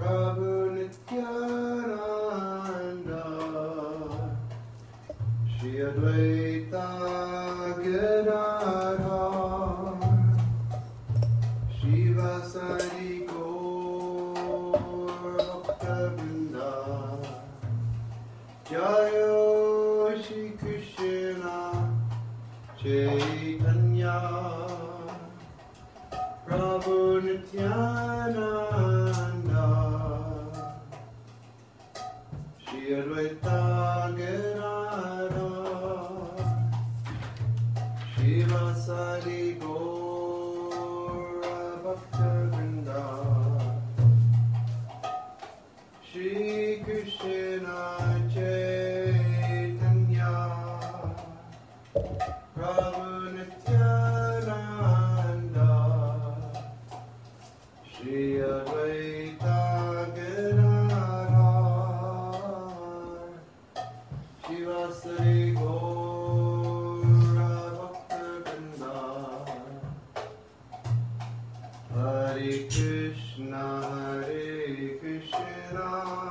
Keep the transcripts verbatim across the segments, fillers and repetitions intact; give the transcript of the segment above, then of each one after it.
Prabhu Nityananda, Shri Advaita Gadadhar, Shivasari Gaur Bhakta-vrinda, Jayo Shri Krishna Chaitanya, Prabhu Nityananda, Shri Advaita Gadadhar, Shivasari Gaura Bhakta-vrinda, Shri Krishna Chaitanya, Prabhu Nityananda, Shri Advaita Gadadhar, Shivasari Gaura Bhakta-vrinda, Hare Krishna, Hare Krishna,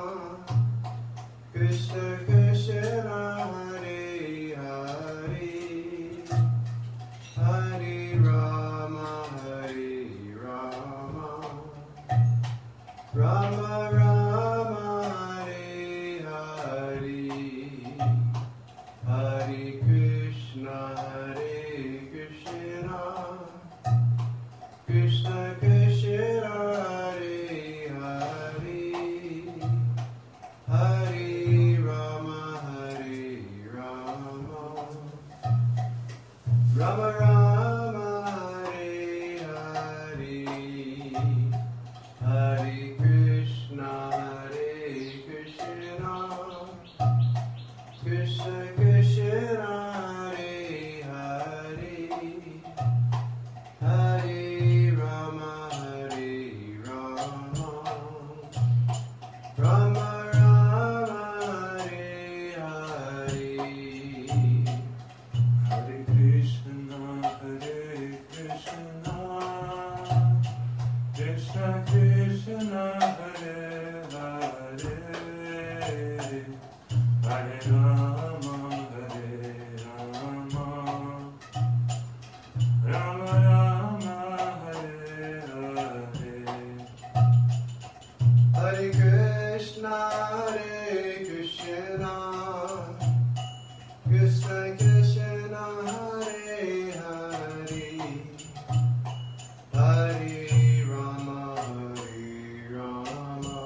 Krishna Krishna, Hare Hare, Hare Rama, Hare Rama, Rama Rama, Hare Hare, Hare Krishna, Hare Krishna, Krishna Krishna, Hare Hare, Hare Rama, Hare Rama, Rama Rama, Hare Hare, Hare Krishna, Hare Krishna, Krishna Krishna, Hare Hare, Hare Rama, Hare Rama, Rama Rama, Hare Hare, Hare Krishna, Hare Krishna, Krishna Krishna, Hare Hare, Hare Rama, Hare Rama, Rama Rama, Hare Hare, Hare Krishna, Hare Krishna, Krishna Krishna, Hare Hare, Hare Rama, Hare Rama,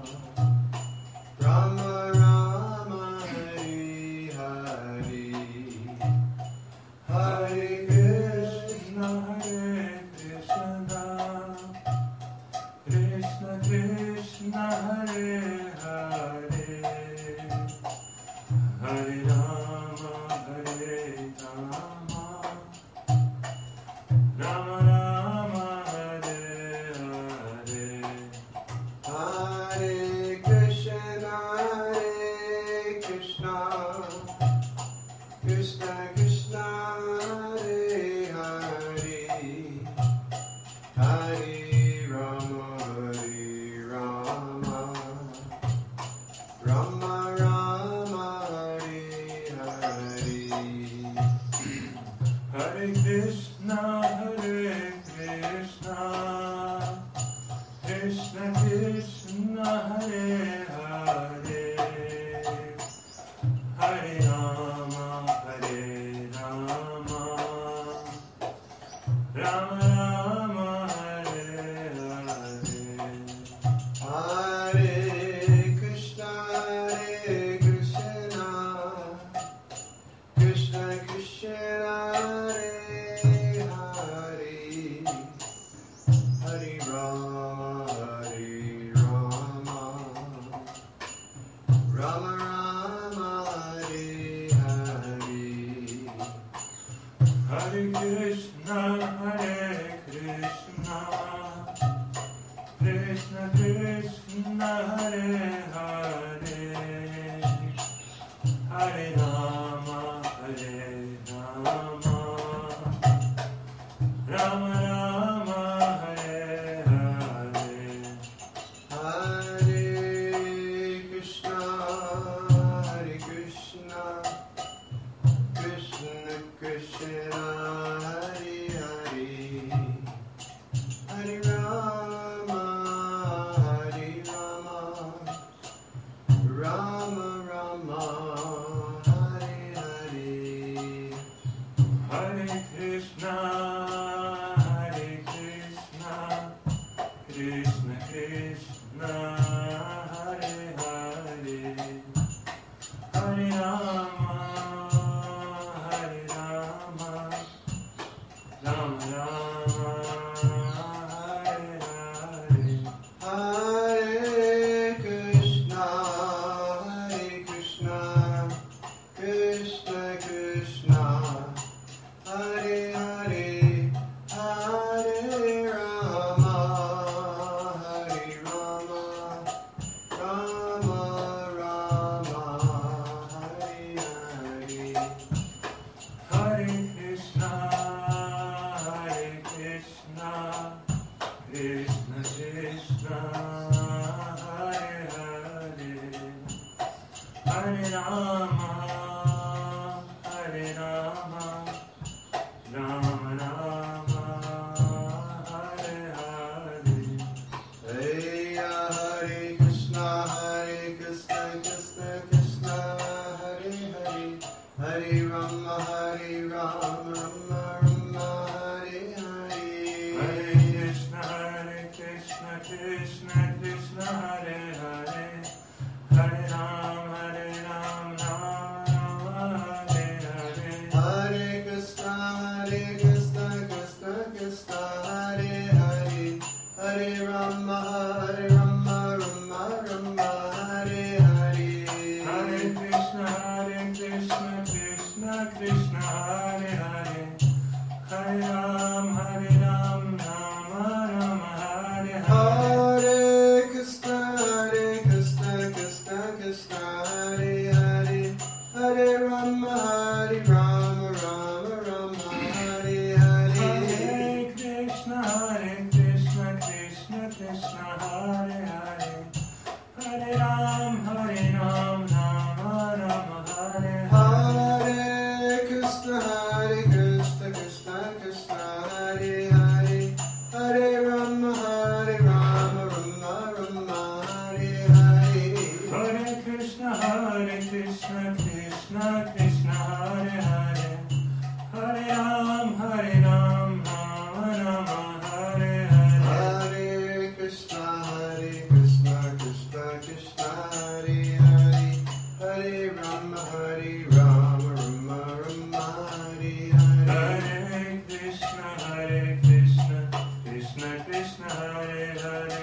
Rama Rama, Hare Hare, Hare Krishna, Hare Krishna, Krishna Krishna, Hare Hare, Hare Rama, Hare Rama, Rama Rama, Hare Hare, Hare Krishna, Hare Krishna, Krishna Krishna, Hare Hare, Hare Rama, Hare Rama, Rama Rama, Hare Hare, Hare Krishna, Hare Krishna, Krishna Krishna, Hare Hare, Hare Rama, Hare Rama, Rama Rama, Hare Hare, Hare Krishna, Hare Krishna, Krishna Krishna, Hare Hare, Hare Rama, Hare Rama, Rama Rama, Hare Hare, Hare Krishna, Hare Krishna, Krishna Krishna, Hare Hare, Hare Rama, Hare Rama, Rama Rama, Hare Hare, Hare Krishna Krishna, Hare Hare, Hare Rama, Hare Rama, Rama Rama, Hare Hare, Hare Krishna, Hare Krishna, Krishna Krishna, Hare Hare, Hare Rama, Hare Rama, Rama Rama, Hare Hare. Hare Krishna, Hare Krishna, Krishna Krishna, Hare Hare, Hare Rama, Hare Rama, Rama Rama, Hare Hare. Hey, Hare Krishna, Hare Krishna, Krishna Krishna, Hare Hare, Hare Rama, Hare Rama, Rama Rama, Hare Hare. Hare Krishna, Hare Krishna, Krishna Krishna, Hare Hare, Hare Ram, Hare Ram, Rama Rama, Hare Hare. Hare Krishna, Hare Krishna, Krishna Krishna, Hare Hare, Hare Rama, Hare Rama, Rama Rama, Hare Hare. Hare Krishna, Hare Krishna, Krishna Krishna, Hare Hare, Hare Ram, Hare Ram, Rama Rama, Hare Hare. Hare Krishna, Hare Krishna, Krishna Krishna, Hare Hare, Hare Rama, Hare Rama, Rama Rama, Hare Hare. Hare Krishna, Hare Krishna, Krishna Krishna, Hare Hare, Hare Ram, Hare Ram, Rama Rama, Hare Hare. Hare Krishna, Hare Krishna, Krishna Krishna, Hare Hare, Hare Rama, Hare Rama, Rama Rama, Hare Hare. Hare Krishna, Hare Krishna, Krishna Krishna, Hare Hare, Hare Ram, Hare Ram, Rama Rama, Hare Hare. Hare Krishna, Hare Krishna, Krishna Krishna, Hare Hare, Hare Rama, Hare Rama, Rama Rama, Hare Hare. Hare Krishna, Hare Krishna, Krishna Krishna, Hare Hare,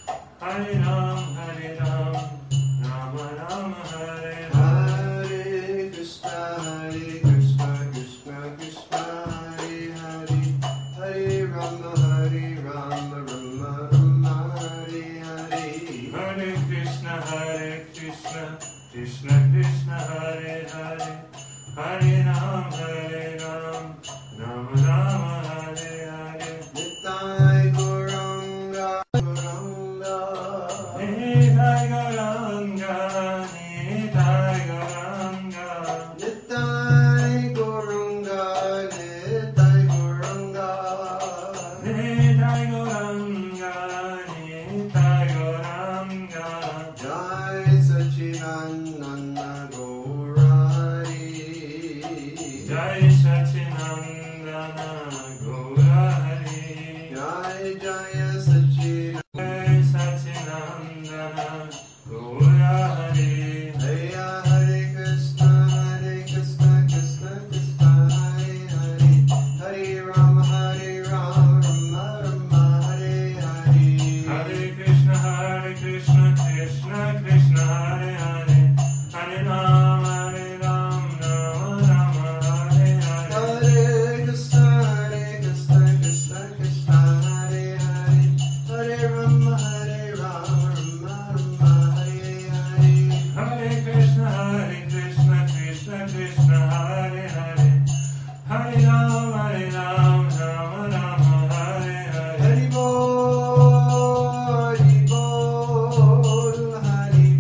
Hare Ram, Hare Ram, Rama Rama, Hare Hare. Hare Krishna, Hare Krishna, Krishna Krishna, Hare Hare, Hare Rama, Hare Rama, Rama Rama, Hare Hare. Hare Krishna, Hare Krishna, Krishna Krishna, Hare Hare, Hare Ram, Hare Ram, Rama Rama, Hare Hare. Nitai Gauranga, Gauranga. Nitai Gauranga, Nitai Gauranga, Nitai Gauranga, Nitai Gauranga. Nitai Gauranga, Nitai Gauranga. Jai Sachinandana Gaurari. Jai Sachinandana Gaurari, Jai Jaya Sachinandana. Jai Sachinandana Gaurari. Hare Hare Krishna, Hare Krishna, Krishna Krishna, Hare Hare, Hare Rama, Hare Rama, Rama Rama, Hare Hare. Hare Krishna, Hare Krishna, Krishna Krishna, Hare Hare, Hare Ram, Hare Ram, Rama Rama, Hare Hare. Hare Krishna, Hare Krishna, Krishna Krishna, Hare Hare, Hare Rama, Hare Rama, Rama Rama, Hare Hare. Hare Krishna, Hare Krishna, Krishna Krishna, Hare Hare, Hare Ram, Hare Ram, Rama Rama, Hare Hare. Hari Bol, Hari Bol, Hari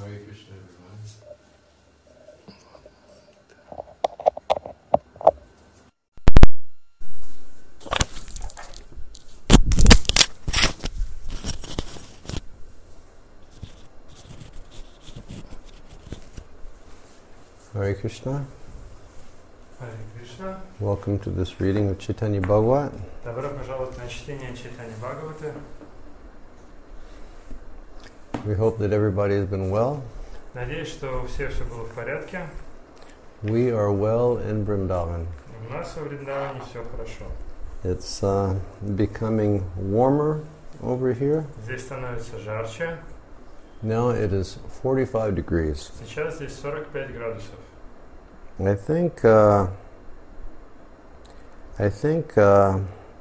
Hare Krishna, everyone. Hare Krishna. Hare Krishna. Welcome to this reading of Chaitanya Bhagavat. Добро пожаловать на чтение Чайтаньи Бхагаваты. We hope that everybody has been well. Надеюсь, что у всех все было в порядке. We are well in Vrindavan. У нас во Вриндаване все хорошо. It's uh, becoming warmer over here. Здесь становится жарче. Now it is forty-five degrees. Сейчас здесь сорок пять градусов. I think uh, I think uh,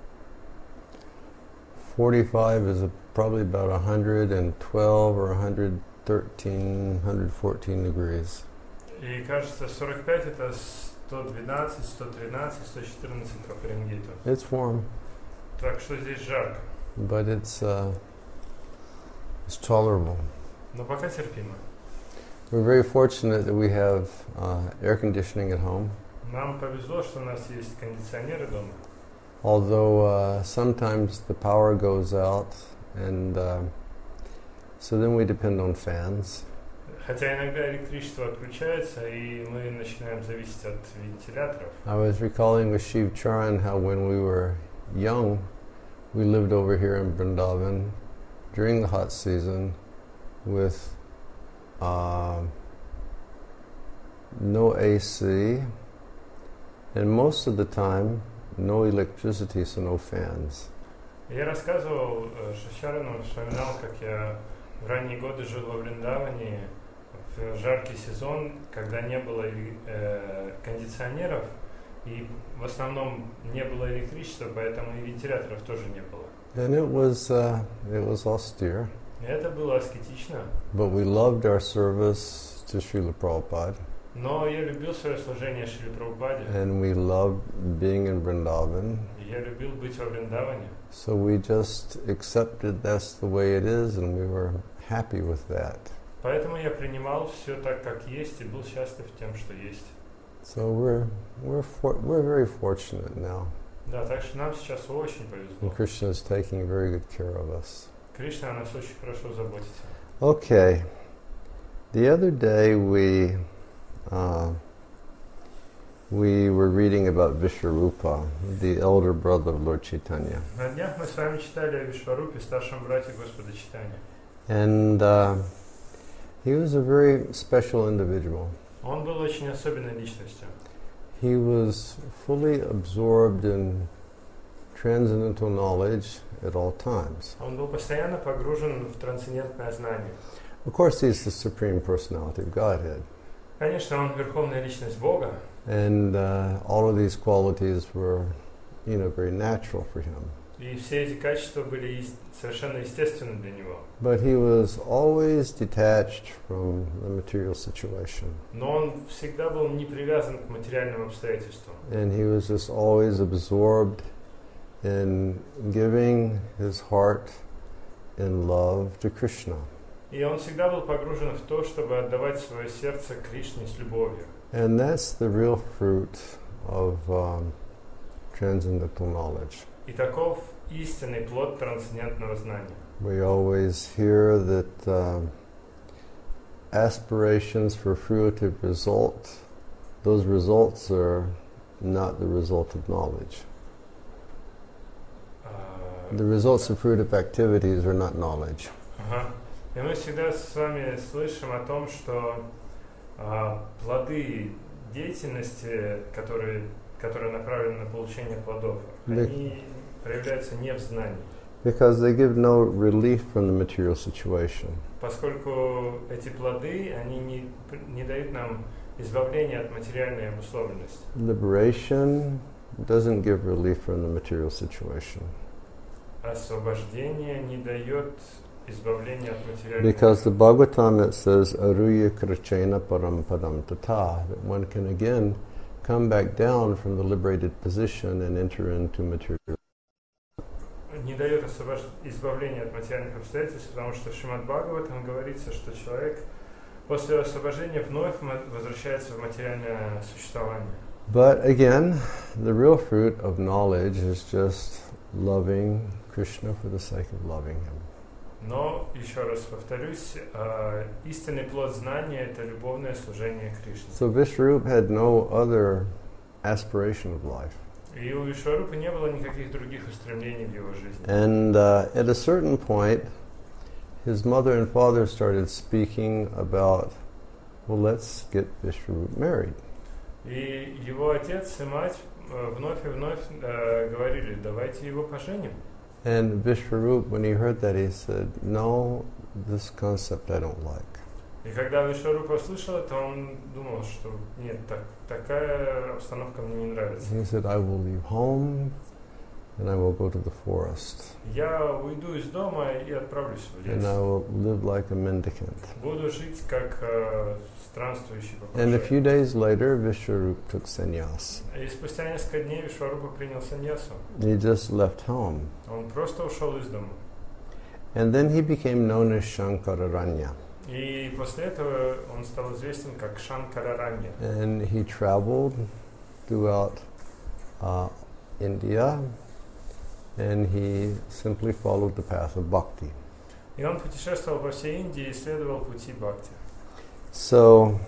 forty-five is a, probably about one hundred twelve or one hundred thirteen, one hundred fourteen degrees. И кажется, сорок пять это сто двенадцать, сто тринадцать, сто четырнадцать по Фаренгейту. It's warm, Так что здесь жарко, but it's uh, it's tolerable. но пока терпимо. We're very fortunate that we have uh, air conditioning at home. Нам повезло, что у нас есть кондиционеры дома. Although uh, sometimes the power goes out, and uh, so then we depend on fans. Хотя иногда электричество отключается, и мы начинаем зависеть от вентиляторов. I was recalling with Shiv Charan how when we were young, we lived over here in Vrindavan during the hot season with uh, no A C, and most of the time no electricity, so no fans. Я рассказывал Шивчарану, вспоминал, как я в ранние годы жил во Вриндаване в жаркий сезон, когда не было э, кондиционеров, и в основном не было электричества, поэтому и вентиляторов тоже не было. And it was uh, it was austere, И это было аскетично, but we loved our service to Srila Prabhupada, но я любил свое служение Шриле Прабхупаде, and we loved being in Vrindavan. и я любил быть во Вриндаване. So we just accepted that's the way it is, and we were happy with that. Поэтому я принимал все так, как есть, и был счастлив тем, что есть. So we're we're for, we're very fortunate now. Да, так что нам сейчас очень повезло. And Krishna is taking very good care of us. Кришна о нас очень хорошо заботится. Okay. The other day we uh, we were reading about Vishwarupa, the elder brother of Lord Chaitanya. На днях мы с вами читали о Вишварупе, старшем брате Господа Чайтаньи. And uh, he was a very special individual. Он был очень особенной личностью. He was fully absorbed in transcendental knowledge at all times. Он был постоянно погружен в трансцендентное знание. Of course, he's the Supreme Personality of Godhead. Конечно, он верховная личность Бога, And uh, all of these qualities were, you know, very natural for him. и все эти качества были ес- совершенно естественны для него. But he was always detached from the material situation. Но он всегда был не привязан к материальным обстоятельствам. And he was just always absorbed in giving his heart in love to Krishna. И он всегда был погружен в то, чтобы отдавать свое сердце Кришне с любовью. And that's the real fruit of um, transcendental knowledge. И таков истинный плод трансцендентного знания. We always hear that uh, aspirations for fruitive result, those results are not the result of knowledge. А, The results of fruitive activities are not knowledge. Ага. И мы всегда с вами слышим о том, что а, плоды деятельности, которые, которые направлены на получение плодов, Да. они проявляются не в знании. Because they give no relief from the material situation. Поскольку эти плоды, они не, не дают нам избавления от материальной обусловленности. Liberation doesn't give relief from the material situation. Освобождение не дает избавления от материальной Because the Bhagavatam, it says, Aruya krachena param padam tata, that one can again come back down from the liberated position and enter into material. не дает освобож... избавления от материальных обстоятельств, потому что в Шримад Бхагаватам говорится, что человек после освобождения вновь возвращается в материальное существование. But again, the real fruit of knowledge is just loving Krishna for the sake of loving him. Но, еще раз повторюсь, э, истинный плод знания – это любовное служение Кришне. So Vishwarup had no other aspiration of life. И у Вишварупы не было никаких других устремлений в его жизни. And uh, at a certain point, his mother and father started speaking about, well, let's get Vishwarup married. И его отец и мать э, вновь и вновь э, говорили, давайте его поженим. And Vishwarup, when he heard that, he said, no, this concept I don't like. И когда Вишварупа услышал это, он думал, что нет, так, такая обстановка мне не нравится. He said, I will leave home and I will go to the forest. Я уйду из дома и отправлюсь в лес. And I will live like a mendicant. Буду жить как э, странствующий And a попрошайка. few days later, Vishwarup took sannyas. И спустя несколько дней Вишварупа принял саньясу. He just left home. Он просто ушел из дома. And then he became known as Shankararanya. И после этого он стал известен как Шанкараранья. And he traveled throughout uh, India, and he simply followed the path of bhakti. И он путешествовал по всей Индии и исследовал пути бхакти. So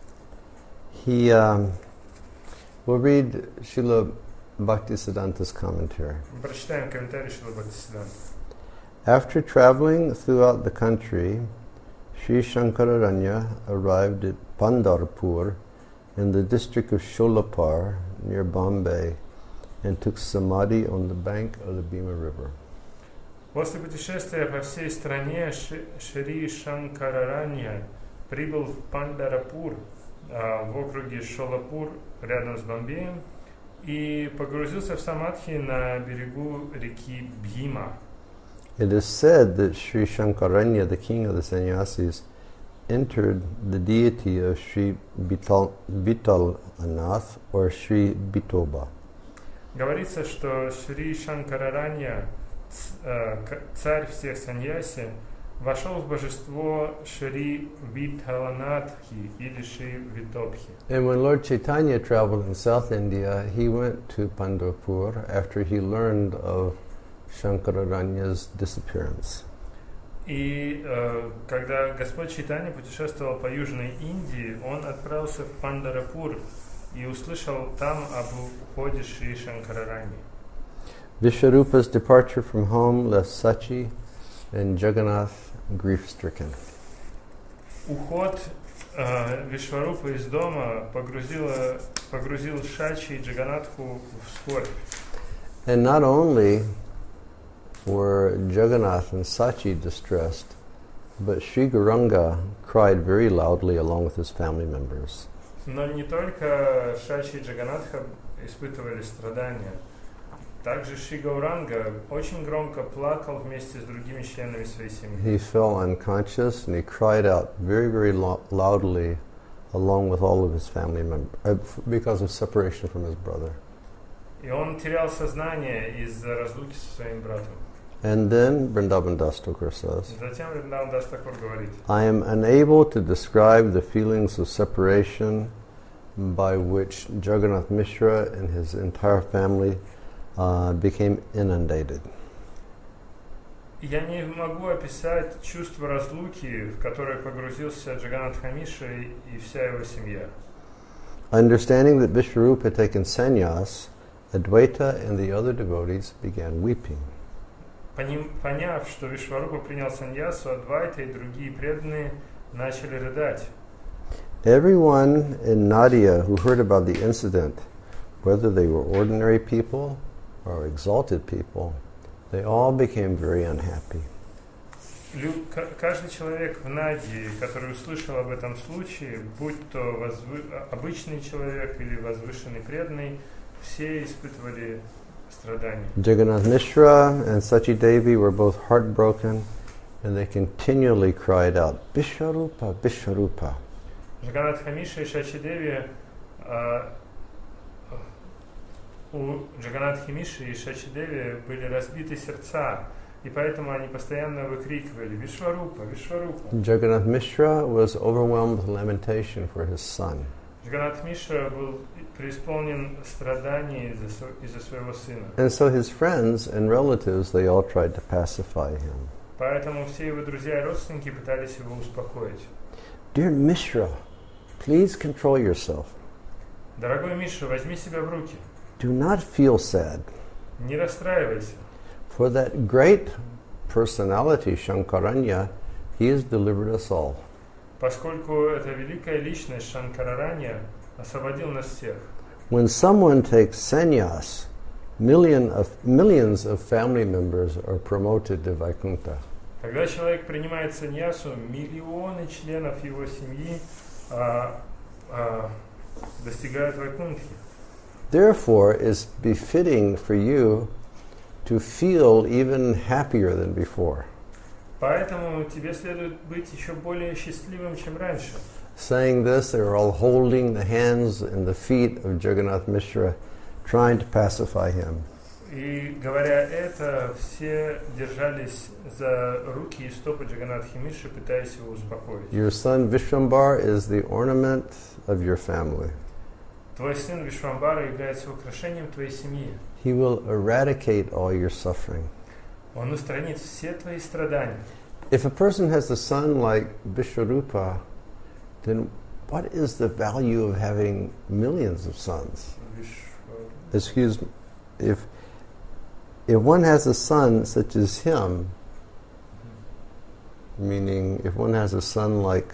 he, um, we'll read Srila Bhaktisiddhanta's commentary. Прочитаем комментарий Шрила Бхактисиддханты. After traveling throughout the country, Sri Shankararanya arrived at Pandharpur in the district of Sholapur near Bombay and took samadhi on the bank of the Bhima River. После путешествия по всей стране Ши- Шри Шанкараранья прибыл в Пандарапур а, в округе Шолапур рядом с Бомбеем и погрузился в самадхи на берегу реки Бхима. It is said that Sri Shankararanya, the king of the sannyasis, entered the deity of Sri Vital, Vitalanath or Sri Vitoba. Говорится, что Шри Шанкараранья, ц- э, к- царь всех саньяси, вошел в божество Шри Виталанатхи или Шри Витопхи. And when Lord Chaitanya traveled in South India, he went to Pandharpur after he learned of Shankararanya's disappearance. И э, когда Господь Чайтанья путешествовал по Южной Индии, он отправился в Пандарапур и услышал там об уходе Шри Шанкарараньи. Vishwarupa's departure from home left Sachi and Jagannath grief-stricken. Уход э, Вишварупы из дома погрузило, погрузил Шачи и Джаганатху в скорбь. And not only were Jagannath and Sachi distressed, but Sri Gauranga cried very loudly along with his family members. Но не только Шачи и Джаганатха испытывали страдания. Также Шри Гауранга очень громко плакал вместе с другими членами своей семьи. He fell unconscious and he cried out very, very lo- loudly along with all of his family members uh, f- because of separation from his brother. И он терял сознание из-за разлуки со своим братом. And then Vrindavan Das Thakur says, Затем Вриндаван Дас Такур говорит: I am unable to describe the feelings of separation by which Jagannath Mishra and his entire family uh, became inundated. Я не могу описать чувство разлуки, в которое погрузился Джаганнатх Мишра и, и вся его семья. Understanding that Vishwarupa had taken sannyas, Advaita and the other devotees began weeping. Поним- Поняв, что Вишварупа принял саньясу, Адвайта и другие преданные начали рыдать. Everyone in Nadia who heard about the incident, whether they were ordinary people or exalted people, they all became very unhappy. Лю- к- каждый человек в Надии, который услышал об этом случае, будь то возвы- обычный человек или возвышенный преданный, все испытывали страдания. Jagannath Mishra and Sachi Devi were both heartbroken, and they continually cried out, Vishwarupa, Vishwarupa. Джаганнатха Мишра и Шачи Деви, а, у Джаганнатхи Мишры и Шачи Деви были разбиты сердца, и поэтому они постоянно выкрикивали «Вишварупа, Вишварупа». Jagannath Mishra was overwhelmed with lamentation for his son. Джаганнат Мишра был преисполнен страданий из-за, сво- из-за своего сына. And so his friends and relatives, they all tried to pacify him. Поэтому все его друзья и родственники пытались его успокоить. Dear Mishra, please control yourself. Дорогой Миша, возьми себя в руки. Do not feel sad. Не расстраивайся. For that great personality, Shankaranya, he has delivered us all. Поскольку эта великая личность Шанкараранья освободил нас всех. When someone takes sannyas, million of, millions of family members are promoted to Vaikuntha. Когда человек принимает саньясу, миллионы членов его семьи а, а, достигают Вайкунтхи. Therefore, it's befitting for you to feel even happier than before. Поэтому тебе следует быть еще более счастливым, чем раньше. Saying this, they were all holding the hands and the feet of Jagannath Mishra, trying to pacify him. И говоря это, все держались за руки и стопы Джаганнатхи Мишры, пытаясь его успокоить. Your son Vishwambar is the ornament of your family. Твой сын Вишвамбара является украшением твоей семьи. He will eradicate all your suffering. Он устранит все твои страдания. If a person has a son like Vishwarupa, then what is the value of having millions of sons? Вишва- Excuse me. If, if one has a son such as him, meaning if one has a son like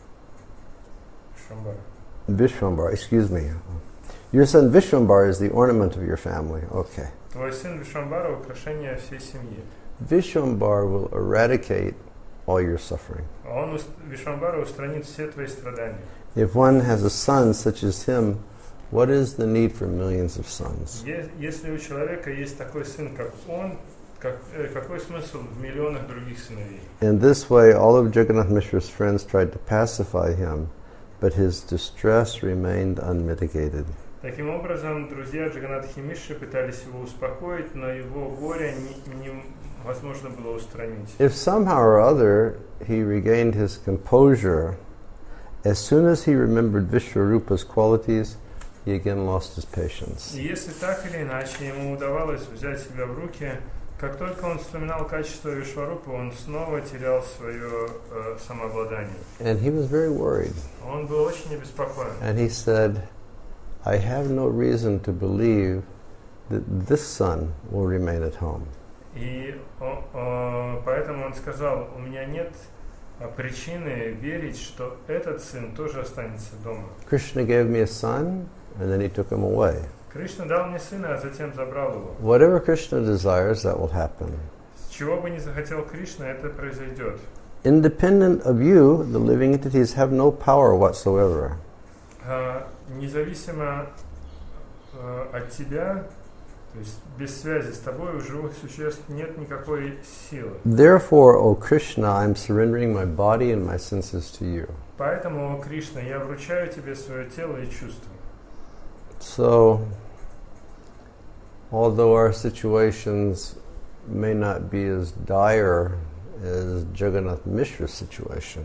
Вишвамбара. Vishwambar, excuse me. Your son Vishwambar is the ornament of your family. Okay. Твой сын Вишвамбара – украшение всей семьи. Vishwambar will eradicate all your suffering. Он, уст- Вишвамбара, устранит все твои страдания. If one has a son such as him, what is the need for millions of sons? Е- Если у человека есть такой сын, как он, как- э, какой смысл в миллионах других сыновей? In this way, all of Jagannath Mishra's friends tried to pacify him, but his distress remained unmitigated. Таким образом, друзья Джаганнатхи Мишры пытались его успокоить, но его горе не- невозможно было устранить. If somehow or other he regained his composure, as soon as he remembered Vishwarupa's qualities, he again lost his patience. И если так или иначе ему удавалось взять себя в руки, как только он вспоминал качество Вишварупы, он снова терял свое э, самообладание. And he was very worried. Он был очень обеспокоен. And he said, I have no reason to believe that this son will remain at home. И о- о, поэтому он сказал, у меня нет а, причины верить, что этот сын тоже останется дома. Krishna gave me a son, and then he took him away. Кришна дал мне сына, а затем забрал его. Whatever Krishna desires, that will happen. С чего бы ни захотел Кришна, это произойдет. Independent of you, the living entities have no power whatsoever. А, независимо а, от тебя, то есть без связи с тобой, у живых существ нет никакой силы. Therefore, O Krishna, I'm surrendering my body and my senses to you. Поэтому, Кришна, я вручаю тебе свое тело и чувства. So, although our situations may not be as dire as Jagannath Mishra's situation,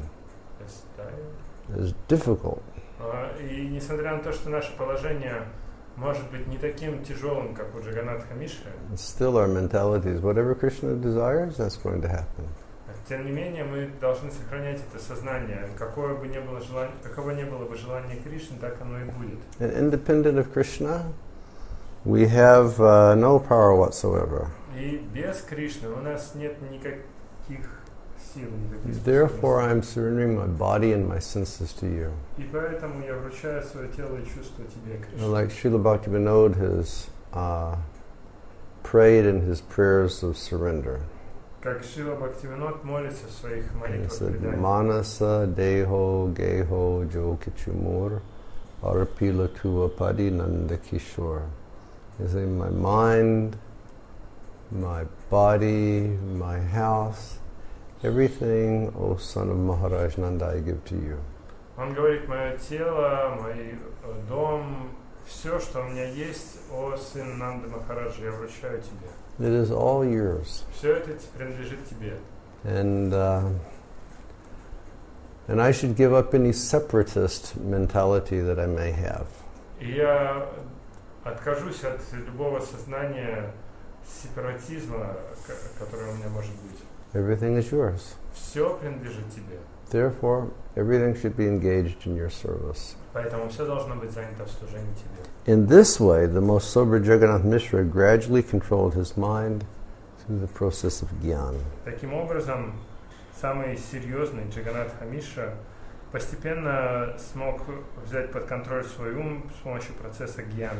as difficult, А, И несмотря на то, что наше положение может быть не таким тяжелым, как у Джаганнатха Мишры, still our mentality is whatever Krishna desires, that's going to happen. тем не менее мы должны сохранять это сознание. Какое бы ни было желание, каково ни было бы желание Кришны, так оно и будет. And independent of Krishna, we have uh, no power whatsoever. И без Кришны у нас нет никаких сил, никаких Therefore, способностей. I'm surrendering my body and my senses to you. И поэтому я вручаю свое тело и чувства тебе, Кришна. Like Srila Bhaktivinoda has uh, prayed in his prayers of surrender. Как Шрила Бхактивинод молится в своих He молитвах said, предания. Manasa deho geho jo kichumur arpila tu apadi nanda kishore. He said, my mind, my body, my house, everything, O son of Maharaj Nanda, I give to you. Он говорит, мое тело, мой э, дом, Все, что у меня есть, о сын Нанды Махараджа, я вручаю тебе. It is all yours. Все это принадлежит тебе. And uh, and I should give up any separatist mentality that I may have. И я откажусь от любого сознания сепаратизма, которое у меня может быть. Everything is yours. Все принадлежит тебе. Therefore, everything should be engaged in your service. Поэтому все должно быть занято в служении тебе. In this way, the most sober Jagannath Mishra gradually controlled his mind through the process of jnana. Таким образом, самый серьезный Джаганнатха Мишра постепенно смог взять под контроль свой ум с помощью процесса гьяны.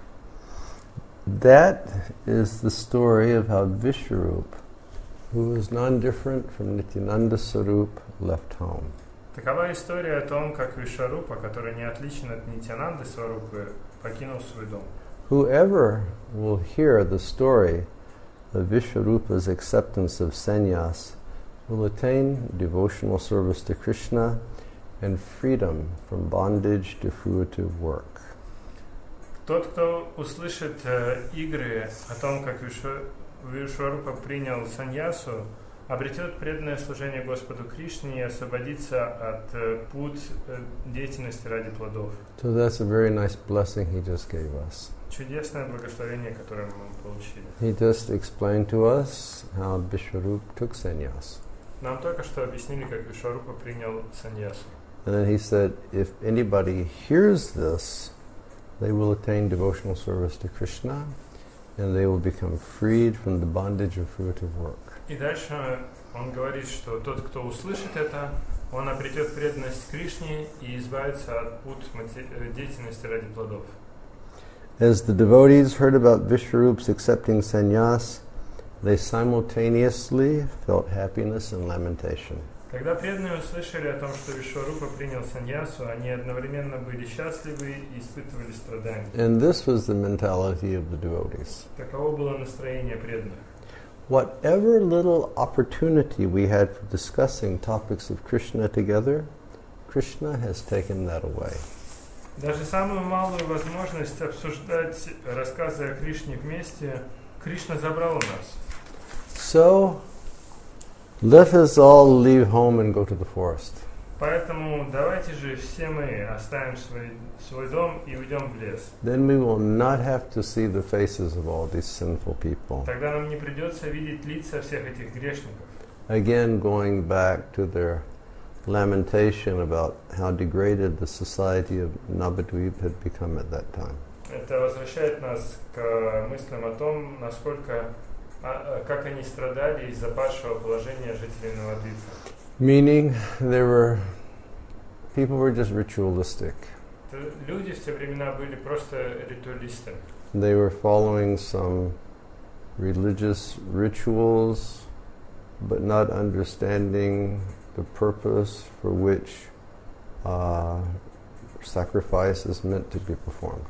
That is the story of how Vishwarup, who was non-different from Nityananda Sarup, left home. Такова история о том, как Вишварупа, который не отличен от Нитьянанды Сварупы, покинул свой дом. Whoever will hear the story of Vishwarupa's acceptance of sannyas will attain devotional service to Krishna and freedom from bondage to fruitive work. Тот, кто услышит э, игры о том, как Вишва, Вишварупа принял саньясу, обретет преданное служение Господу Кришне и освободится от э, пут э, деятельности ради плодов. So that's a very nice blessing he just gave us. Чудесное благословение, которое мы получили. He just explained to us how Vishwarup took sannyas. Нам только что объяснили, как Вишварупа принял саньясу. And then he said, if anybody hears this, they will attain devotional service to Krishna and they will become freed from the bondage of fruitive work. И дальше он говорит, что тот, кто услышит это, он обретет преданность Кришне и избавится от пут деятельности ради плодов. As the devotees heard about Vishwarup's accepting sannyas, they simultaneously felt happiness and lamentation. Когда преданные услышали о том, что Вишварупа принял саньясу, они одновременно были счастливы и испытывали страдания. And this was the mentality of the devotees. Таково было настроение преданных. Whatever little opportunity we had for discussing topics of Krishna together, Krishna has taken that away. Даже самую малую возможность обсуждать рассказы о Кришне вместе, Кришна забрал у нас. So, let us all leave home and go to the forest. Поэтому давайте же все мы оставим свой, свой дом и уйдем в лес. Then we will not have to see the faces of all these sinful people. Тогда нам не придется видеть лица всех этих грешников. Again, going back to their lamentation about how degraded the society of Navadvip had become at that time. Это возвращает нас к мыслям о том, насколько, а, как они страдали из-за падшего положения жителей Навадвипа. Meaning, there were people were just ritualistic. Люди в те времена были просто ритуалистами. They were following some religious rituals, but not understanding the purpose for which uh, sacrifice is meant to be performed.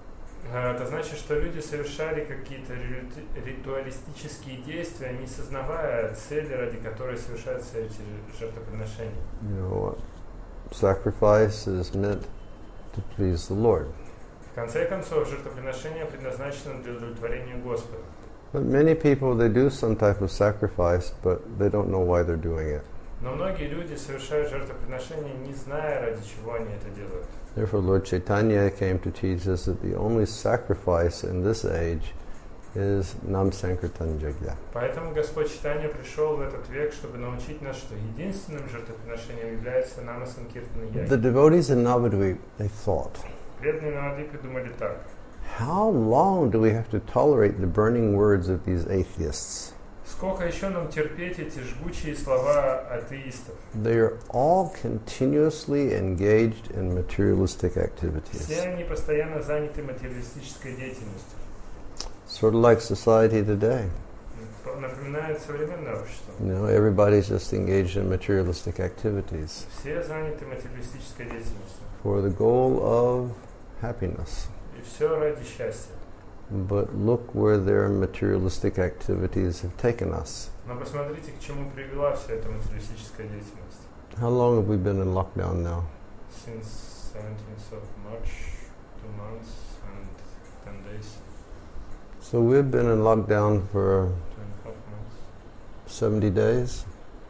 Это значит, что люди совершали какие-то ритуалистические действия, не сознавая цели, ради которой совершаются эти жертвоприношения. You know, sacrifice is meant to please the Lord. В конце концов, жертвоприношение предназначено для удовлетворения Господа. But many people, they do some type of sacrifice, but they don't know why they're doing it. Но многие люди совершают жертвоприношения, не зная, ради чего они это делают. Therefore, Lord Chaitanya came to teach us that the only sacrifice in this age is Nam Sankirtan Yajna. Поэтому Господь Чайтанья пришел в этот век, чтобы научить нас, что единственным жертвоприношением является Нама Санкиртана Яджна. The devotees in Navadvip, they thought, преданные Навадвипе думали так. How long do we have to tolerate the burning words of these atheists? Сколько еще нам терпеть эти жгучие слова атеистов? They are all continuously engaged in materialistic activities. Все они постоянно заняты материалистической деятельностью. Sort of like society today. Напоминает современное общество. You know, everybody's just engaged in materialistic activities Все заняты материалистической деятельностью. for the goal of happiness. И все ради счастья. But look where their materialistic activities have taken us. Но посмотрите, к чему привела вся эта материалистическая деятельность. How long have we been in lockdown now? Since seventeenth of March two months and ten days, So we've been in lockdown for two and a half months. seventy days,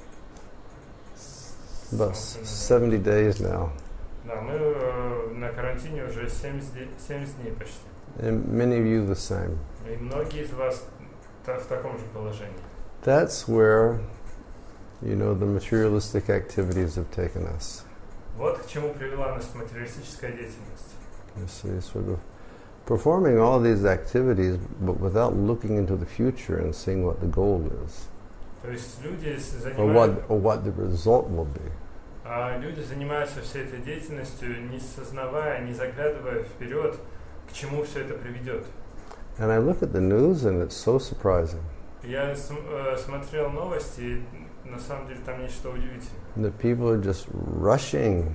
about Something like that. seventy days now. Да, мы э, на карантине уже семьдесят, де- семьдесят дней почти. And many of you the same. И многие из вас та- в таком же положении. That's where, you know, the materialistic activities have taken us. Вот к чему привела нас материалистическая деятельность. You see, sort of performing all these activities, but without looking into the future and seeing what the goal is, То есть люди с- or занимают, what, or what the result will be. а люди занимаются всей этой деятельностью, не сознавая, не заглядывая вперед, к чему все это приведет. And I look at the news and it's so surprising Я см- э, смотрел новости, и на самом деле там нечто удивительное. that people are just rushing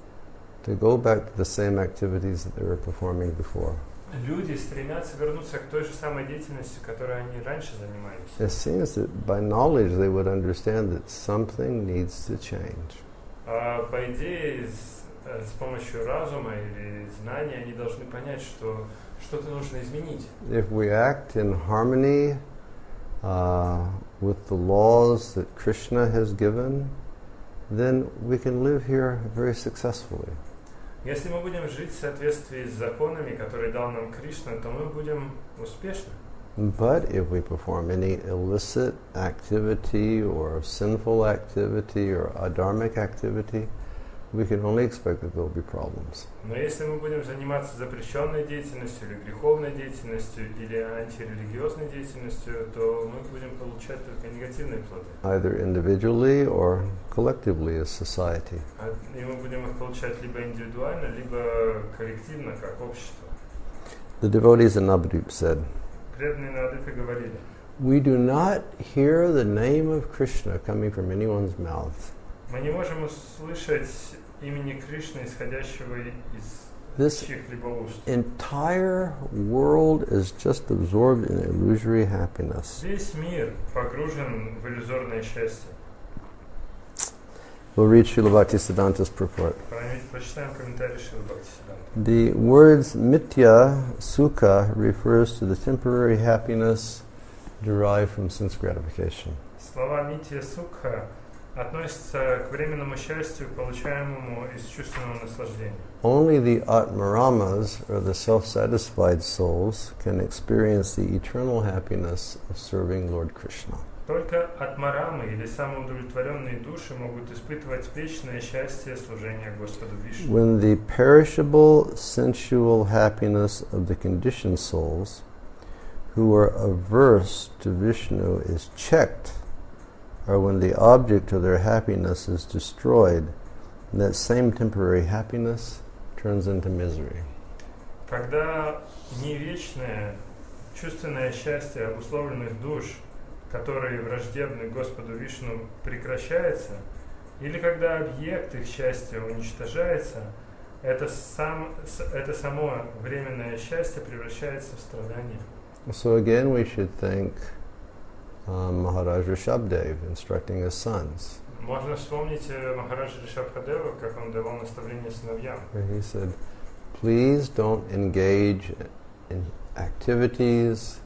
to go back to the same activities that they were performing before. Люди стремятся вернуться к той же самой деятельности, которой они раньше занимались. It seems that by knowledge they would understand that something needs to change. А, по idее, с, э, с помощью разума или знания они должны понять, что что-то нужно изменить. If we act in harmony uh, with the laws that Krishna has given, then we can live here very successfully. Если мы будем жить в соответствии с законами, которые дал нам Кришна, то мы будем успешны. But if we perform any illicit activity or sinful activity or adharmic activity, we can only expect that there will be problems. Но если мы будем заниматься запрещенной деятельностью или греховной деятельностью или антирелигиозной деятельностью, то мы будем получать только негативные плоды. Either individually or collectively as society. А- И мы будем их получать либо индивидуально, либо коллективно, как общество. The devotees in Navadvip said, Преданные Навадвипы говорили: "We do not hear the name of Krishna coming from anyone's mouth. мы не можем услышать имени Кришны, исходящего из This чьих-либо уст. entire world is just absorbed in illusory happiness." Весь мир погружен в иллюзорное счастье. We'll read Srila Bhaktisiddhanta's purport. Про- Прочитаем комментарий Шрилы Бхактисиддханты. The words mitya, sukha refers to the temporary happiness derived from sense gratification. Слова Нитья Сукха относятся к временному счастью, получаемому из чувственного наслаждения. Only the Atmaramas, or the self-satisfied souls, can experience the eternal happiness of serving Lord Krishna. Только атмарамы или самоудовлетворенные души могут испытывать вечное счастье служения Господу Вишну. When the perishable sensual happiness of the conditioned souls who are averse to Vishnu is checked, or when the object of their happiness is destroyed, that same temporary happiness turns into misery. Когда не вечное чувственное счастье обусловленных душ, которые враждебны Господу Вишну, прекращается, или когда объект их счастья уничтожается, это, сам, с- это само временное счастье превращается в страдание. So again, we should thank um, Maharaj Rishabdev instructing his sons. Можно вспомнить э, Махараджа Ришабхадева, как он давал наставление сыновьям. Where he said, please don't engage in activities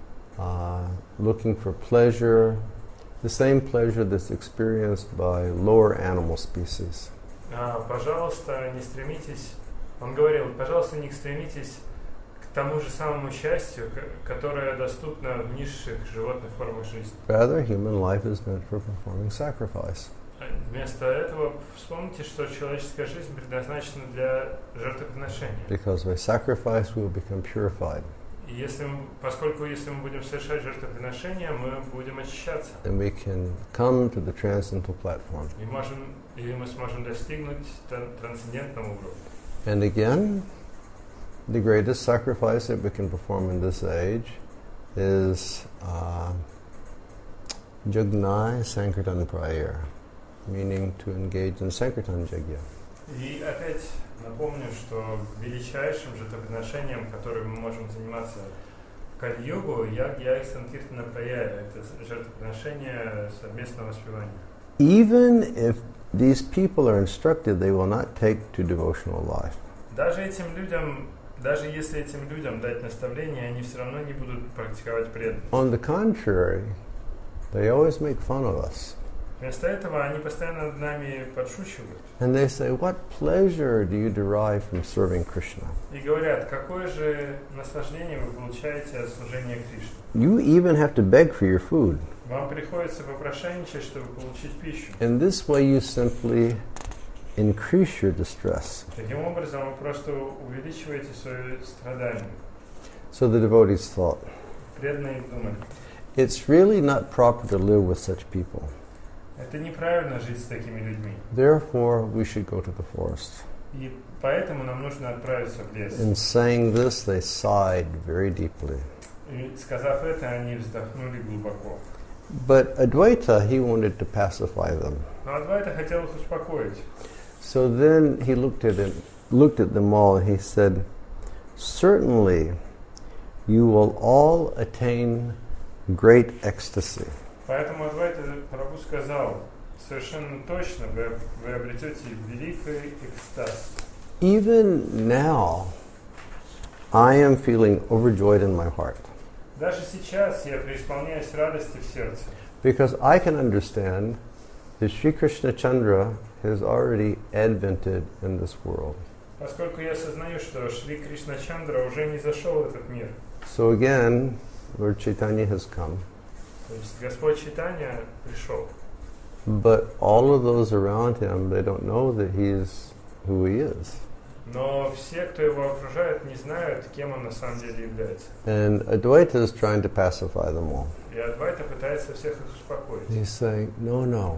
uh, looking for pleasure, the same pleasure that's experienced by lower animal species. А, пожалуйста, не стремитесь, он говорил, пожалуйста, не стремитесь к тому же самому счастью, к- которое доступно в низших животных формах жизни. Rather, human life is meant for performing sacrifice. А Вместо этого вспомните, что человеческая жизнь предназначена для жертвоприношения. Because by sacrifice we will become purified. И если мы, поскольку если мы будем совершать жертвоприношения, мы будем очищаться. And we can come to the transcendental platform. И, можем, и мы сможем достигнуть тран- трансцендентного уровня. And again, the greatest sacrifice that we can perform in this age is uh, Jagnai Sankirtan Prayer, meaning to engage in Sankirtan Jagya. И опять напомню, что величайшим жертвоприношением, которым мы можем заниматься в Кали-югу, Ягья и Санкиртана Праяя, это жертвоприношение совместного воспевания. Even if these people are instructed, they will not take to devotional life. Даже этим людям даже если этим людям дать наставление, они все равно не будут практиковать преданность. On the contrary, they always make fun of us. Вместо этого они постоянно над нами подшучивают. And they say, what pleasure do you derive from serving Krishna? И говорят, какое же наслаждение вы получаете от служения Кришне. You even have to beg for your food. Вам приходится попрошайничать, чтобы получить пищу. In this way you simply increase your distress. Таким образом, вы просто увеличиваете свое страдание. So the devotees thought, Преданные думали, it's really not proper to live with such people. это неправильно жить с такими людьми. Therefore, we should go to the forest. И поэтому нам нужно отправиться в лес. In saying this, they sighed very deeply. И сказав это, они вздохнули глубоко. But Advaita, he wanted to pacify them. Но Адвайта хотел их успокоить. So then he looked at it, looked at them all, and he said, certainly you will all attain great ecstasy. Поэтому Адвайта Прабху сказал, совершенно точно вы, вы обретете великий экстаз. Even now, I am feeling overjoyed in my heart. Даже сейчас я преисполняюсь радости в сердце. Because I can understand that Sri Krishna Chandra has already advented in this world. Поскольку я осознаю, что Шри Кришна Чандра уже не зашел в этот мир. So again, Lord Chaitanya has come. То есть Господь Чайтанья пришел. But all of those around him, they don't know that he's who he is. Но все, кто его окружает, не знают, кем он на самом деле является. And Advaita is trying to pacify them all. И Адвайта пытается всех их успокоить. He's saying, no, no.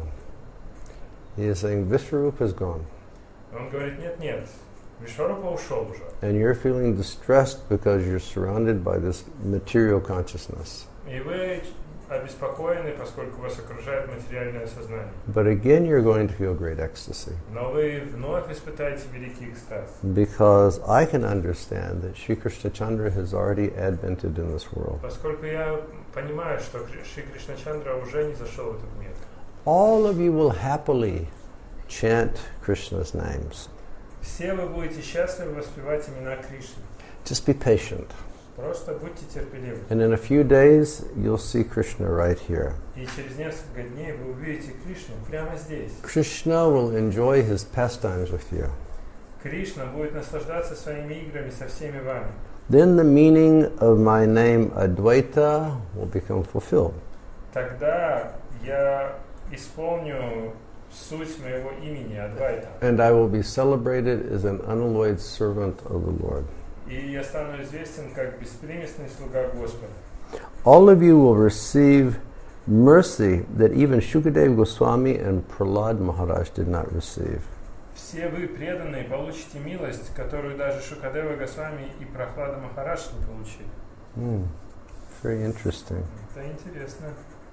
He is saying, Vishwarupa is gone. Он говорит, нет, нет, Вишварупа ушел уже. And you're feeling distressed because you're surrounded by this material consciousness. И вы обеспокоены, поскольку вас окружает материальное сознание. But again, you're going to feel great ecstasy. Но вы вновь испытаете великий экстаз. Because I can understand that Sri Krishna Chandra has already advented in this world. Поскольку я понимаю, что Шри Кришна Чандра уже не зашел в этот мир. All of you will happily chant Krishna's names. Все вы будете счастливы воспевать имена Кришны. Just be patient. Просто будьте терпеливы. And in a few days, you'll see Krishna right here. И через несколько дней вы увидите Кришну прямо здесь. Krishna will enjoy his pastimes with you. Кришна будет наслаждаться своими играми со всеми вами. Then the meaning of my name Advaita will become fulfilled. Тогда я исполню суть моего имени Адвайта. And I will be celebrated as an unalloyed servant of the Lord. И я стану известен как беспримесный слуга Господа. All of you will receive mercy that even Shukadev Goswami and Prahlad Maharaj did not receive. Все вы, преданные, получите милость, которую даже Шукадева Госвами и Прахлада Махарадж не получили. Mm, very interesting. Это интересно.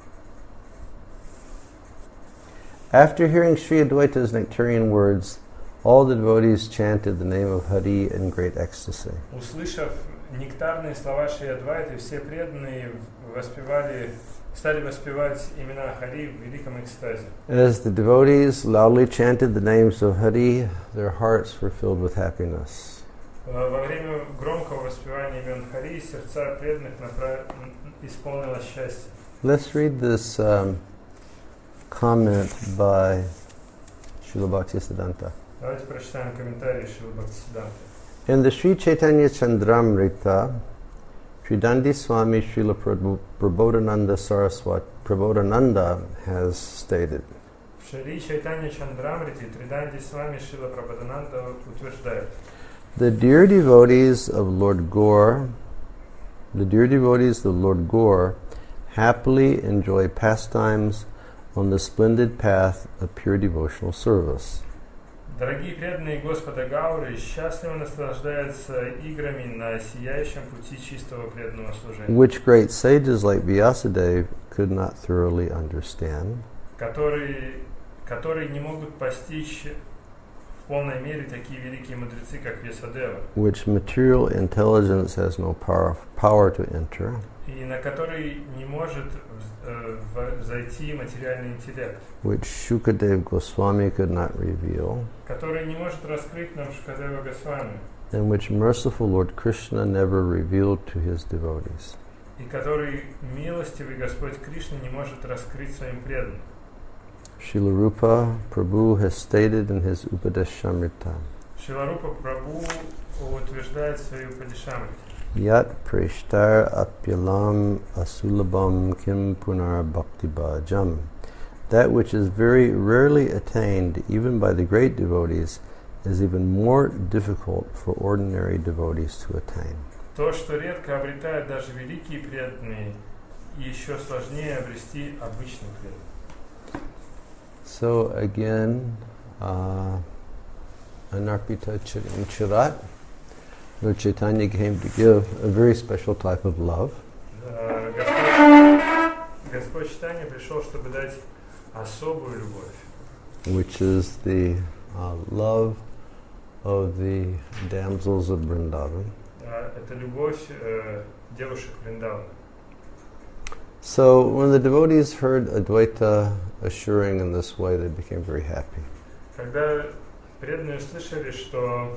After hearing Sri Advaita's nectarian words, all the devotees chanted the name of Hari in great ecstasy. Услышав нектарные слова Шри Адвайты, все преданные воспевали, стали воспевать имена Хари в великом экстазе. As the devotees loudly chanted the names of Hari, their hearts were filled with happiness. Во время громкого воспевания имен Хари сердца преданных направ... исполнилось счастье. Let's read this um, comment by Srila Bhaktisiddhanta. Давайте прочитаем комментарий Шрила Бхактисиддханты. In the Sri Chaitanya Chandramrita, Sri Dandi Swami Srila Prabodhananda Saraswati Prabodhananda has stated, В Шри Чайтанья Чандрамрите Триданди Свами Шрила Прабодхананда утверждает: the dear devotees of Lord Gaur, the dear devotees of Lord Gaur happily enjoy pastimes on the splendid path of pure devotional service. Дорогие преданные Господа Гауры счастливо наслаждаются играми на сияющем пути чистого преданного служения, Which great sages like Vyasadeva could not thoroughly understand. которые, которые не могут постичь в полной мере такие великие мудрецы, как Вьясадева, Which material intelligence has no power, power to enter. и на который не может э, зайти материальный интеллект, Which Shukadev Goswami could not reveal. который не может раскрыть нам Шукадева Госвами. and which merciful Lord Krishna never revealed to his devotees. и который милостивый Господь Кришна не может раскрыть своим преданным. Srila Rupa Prabhu has stated in his Upadeshamrita, Шиларупа Прабху утверждает в своей Упадешамрите: Yat preshtar apyalam asulabam kim punar bhakti bhajam. That which is very rarely attained even by the great devotees is even more difficult for ordinary devotees to attain. То, что редко обретают даже великие преданные, еще сложнее обрести обычных преданных. So again, uh, Anarpita Chirat, Lord Chaitanya came to give a very special type of love. Uh, Господь, Господь Чайтанья пришел, чтобы дать особую любовь, which is the uh, love of the damsels of Vrindavan. Uh, это любовь uh, девушек Вриндавана. So when the devotees heard Advaita assuring in this way, they became very happy. Когда преданные услышали, что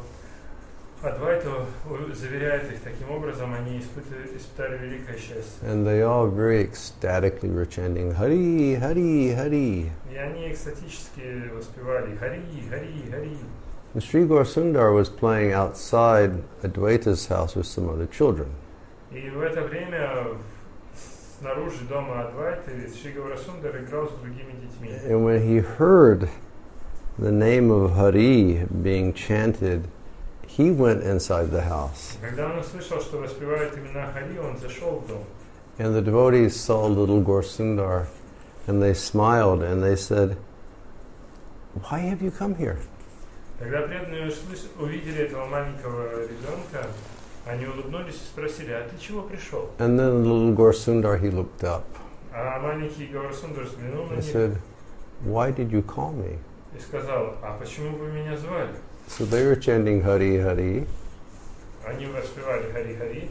Адвайту заверяет их таким образом, они испытали, испытали великое счастье. And they all very ecstatically were chanting Hari, Hari, Hari. И они экстатически воспевали Хари, Хари, Хари. And Sri Gaurasundar was playing outside Advaita's house with some other children. И в это время снаружи дома Адвайты Шри Гаурасундар играл с другими детьми. And when he heard the name of Hari being chanted, he went inside the house. Когда он услышал, что воспевают имена Хари, он зашел в дом. And the devotees saw little Gaurasundar, and they smiled, and they said, "Why have you come here?" Когда преданные услыш... увидели этого маленького ребенка, они улыбнулись и спросили: а ты чего пришел? And then little Gaurasundar, he looked up. А маленький Гаурасундар взглянул на He них said, "Why did you call me?" и сказал: а почему вы меня звали? So they were chanting Hari, Hari. Они воспевали Хари, Хари.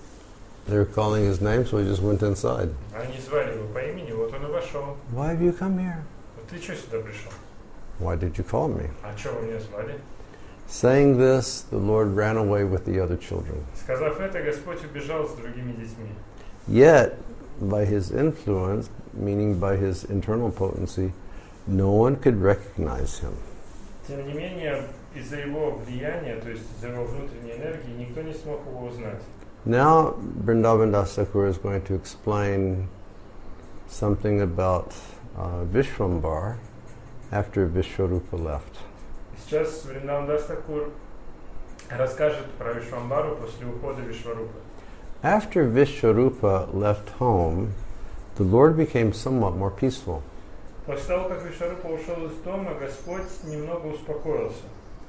They were calling his name, so he just went inside. Они звали его по имени, вот он и вошел. "Why have you come here?" Вот ты что сюда пришел? "Why did you call me?" А что вы меня звали? Saying this, the Lord ran away with the other children. Сказав это, Господь убежал с другими детьми. Yet, by his influence, meaning by his internal potency, no one could recognize him. Тем не менее, из-за его влияния, то есть из-за его внутренней энергии, никто не смог его узнать. Now, Vrindavan Das Thakur is going to explain something about uh, Vishwambar after Vishwarupa left. Сейчас Вриндаван Дас Такур расскажет про Вишвамбару после ухода Вишварупы. After Vishwarupa left home, the Lord became somewhat more peaceful. После того, как Вишварупа ушел из дома, Господь немного успокоился.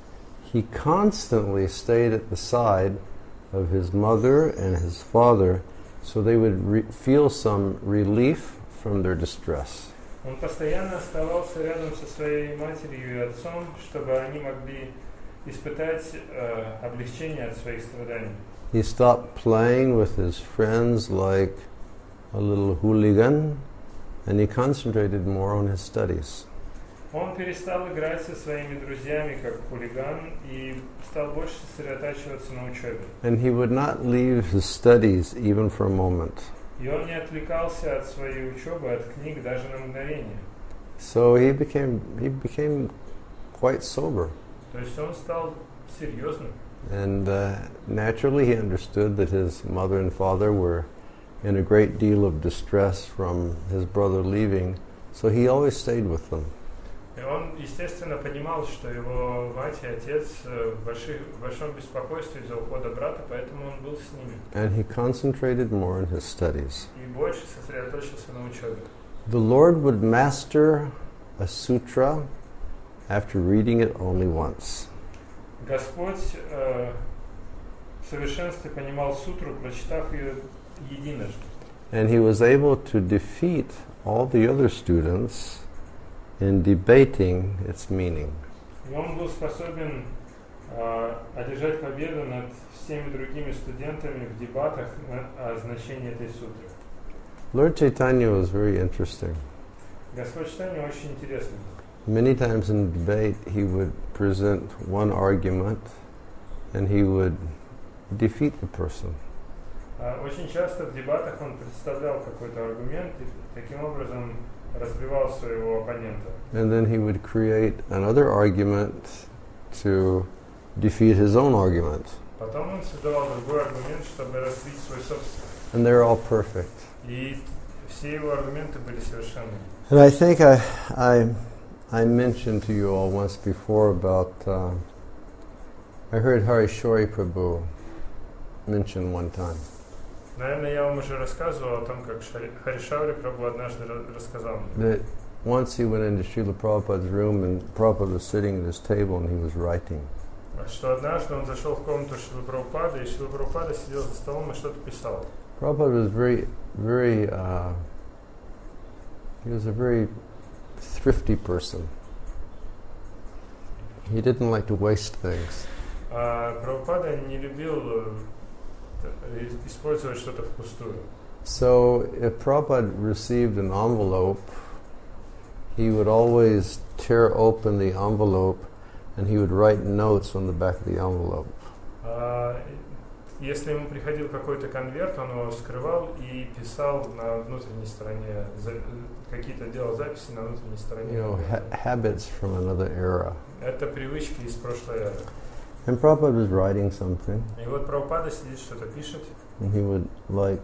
He constantly stayed at the side of his mother and his father so they would re- feel some relief from their distress. Он постоянно оставался рядом со своей матерью и отцом, чтобы они могли испытать э, облегчение от своих страданий. He stopped playing with his friends like a little hooligan, and he concentrated more on his studies. Он перестал играть со своими друзьями как хулиган и стал больше сосредотачиваться на учебе. And he would not leave his studies even for a moment. И он не отвлекался от своей учебы, от книг даже на мгновение. So he became he became quite sober. То есть он стал серьезным. And uh, naturally he understood that his mother and father were in a great deal of distress from his brother leaving, so he always stayed with them. И он, естественно, понимал, что его мать и отец в больших, в большом беспокойстве из-за ухода брата, поэтому он был с ними. And he concentrated more on his studies. И больше сосредоточился на учебе. The Lord would master a sutra after reading it only once. Господь э, в совершенстве понимал сутру, прочитав ее единожды. And he was able to defeat all the other students in debating its meaning. И он был способен э, одержать победу над всеми другими студентами в дебатах на, о значении этой сутры. Lord Chaitanya was very interesting. Господь Чайтанья очень интересный. Many times in debate he would present one argument and he would defeat the person. А, Очень часто в дебатах он представлял какой-то аргумент и таким образом разбивал своего оппонента. And then he would create another argument to defeat his own argument. Потом он создавал другой аргумент, чтобы разбить свой собственный. And they're all perfect. И все его аргументы были совершенны. And I think I, I, I mentioned to you all once before about, uh, I heard Harishori Prabhu mention one time. Наверное, я вам уже рассказывал о том, как Шари- Харишаури Прабhu однажды ра- рассказал мне. That once he went into Srila Prabhupada's room and Prabhupada was sitting at his table and he was writing. Что однажды он зашел в комнату Шрилы Прабхупады, и Шрила Прабхупада сидел за столом и что-то писал. Prabhupada was very, very, uh, he was a very thrifty person. He didn't like to waste things. А Прабхупада не любил э, использовать что-то впустую. So if Prabhupada received an envelope, he would always tear open the envelope and he would write notes on the back of the envelope. А, если ему приходил какой-то конверт, он его вскрывал и писал на внутренней стороне, за, какие-то делал записи на внутренней стороне. You know, ha- habits from another era. Это привычки из прошлой эры. And Prabhupada was writing something, И вот Прабхупада сидит, что-то пишет, and he would like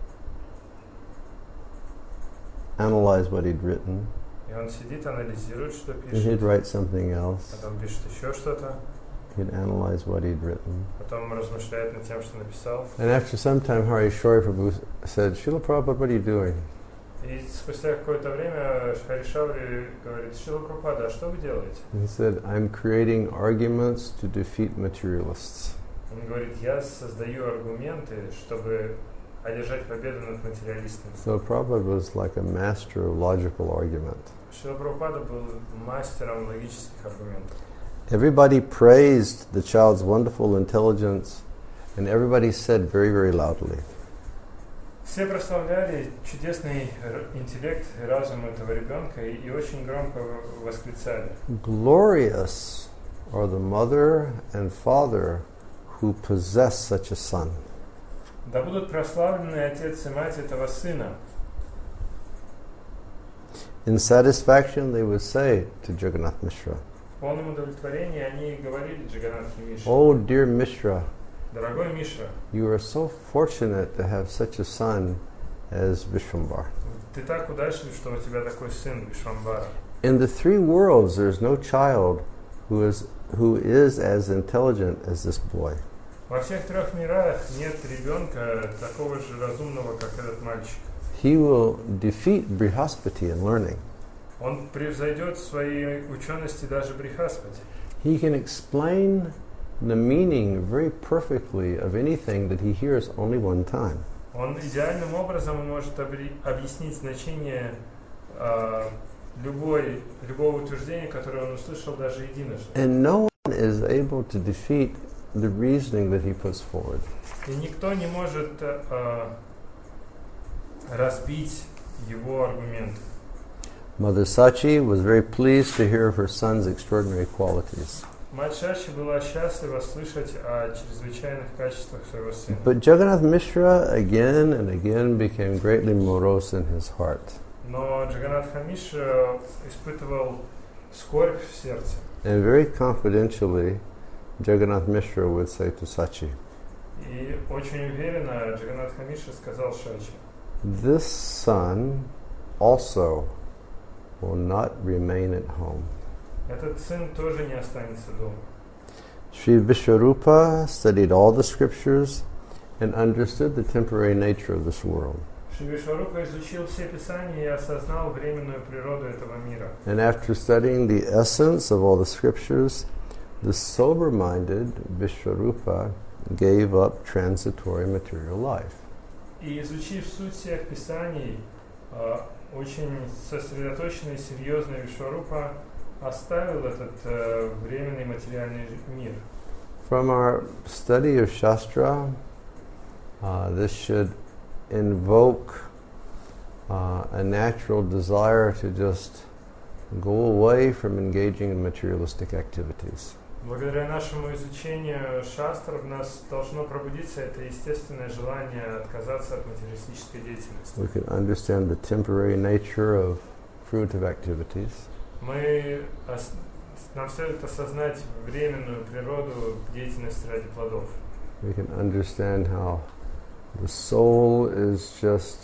analyze what he'd written, и он сидит, анализирует, что and he'd пишет, write something else. потом пишет еще что-то, He'd analyze what he'd written. потом размышляет над тем, что написал. And after some time, Hari Shori Prabhu said, Srila Prabhupada, what are you doing? И спустя какое-то время Харишаури говорит: Шрила Прабхупада, а что вы делаете? He said, I'm creating arguments to defeat materialists. Он говорит: я создаю аргументы, чтобы одержать победу над материалистами. So Prabhupada was like a master of logical argument. Шрила Прабхупада был мастером логических аргументов. Everybody praised the child's wonderful intelligence, and everybody said very, very loudly, Все прославляли чудесный интеллект и разум этого ребенка и, и очень громко восклицали: glorious are the mother and father who possess such a son. Да будут прославлены отец и мать этого сына. In satisfaction, they would say to Jagannath Mishra, В полном удовлетворении они говорили Джаганнатхе Мише: Oh, dear Mishra, дорогой Миша, you are so fortunate to have such a son as Vishwambar. ты так удачлив, что у тебя такой сын Вишвамбара. In the three worlds, there is no child who is who is as intelligent as this boy. Во всех трех мирах нет ребенка такого же разумного, как этот мальчик. He will defeat Brihaspati in learning. Он превзойдет в своей учености даже Брихаспати. He can explain the meaning very perfectly of anything that he hears only one time. Он идеальным образом может обри- объяснить значение э, любой, любого утверждения, которое он услышал даже единожды. And no one is able to defeat the reasoning that he puts forward. И никто не может э, разбить его аргументы. Mother Sachi was very pleased to hear of her son's extraordinary qualities. Мать Шачи была счастлива слышать о чрезвычайных качествах своего сына. But Jagannath Mishra again and again became greatly morose in his heart. Но Джаганнатха Миша испытывал скорбь в сердце. And very confidentially, Jagannath Mishra would say to Sachi, И очень уверенно Джаганнатха Миша сказал Шачи: this son also will not remain at home. этот сын тоже не останется дома. Sri Vishwarupa studied all the scriptures and understood the temporary nature of this world. Шри Вишварупа изучил все писания и осознал временную природу этого мира. And after studying the essence of all the scriptures, the sober-minded Vishwarupa gave up transitory material life. И изучив суть всех писаний, э, очень сосредоточенный и серьезный Вишварупа оставил этот э, временный материальный мир. From our study of Shastra, uh, this should invoke uh, a natural desire to just go away from engaging in materialistic activities. Благодаря нашему изучению шастр в нас должно пробудиться это естественное желание отказаться от материалистической деятельности. We can understand the temporary nature of fruitive activities. Мы, ос- нам следует осознать временную природу деятельности ради плодов. We can understand how the soul is just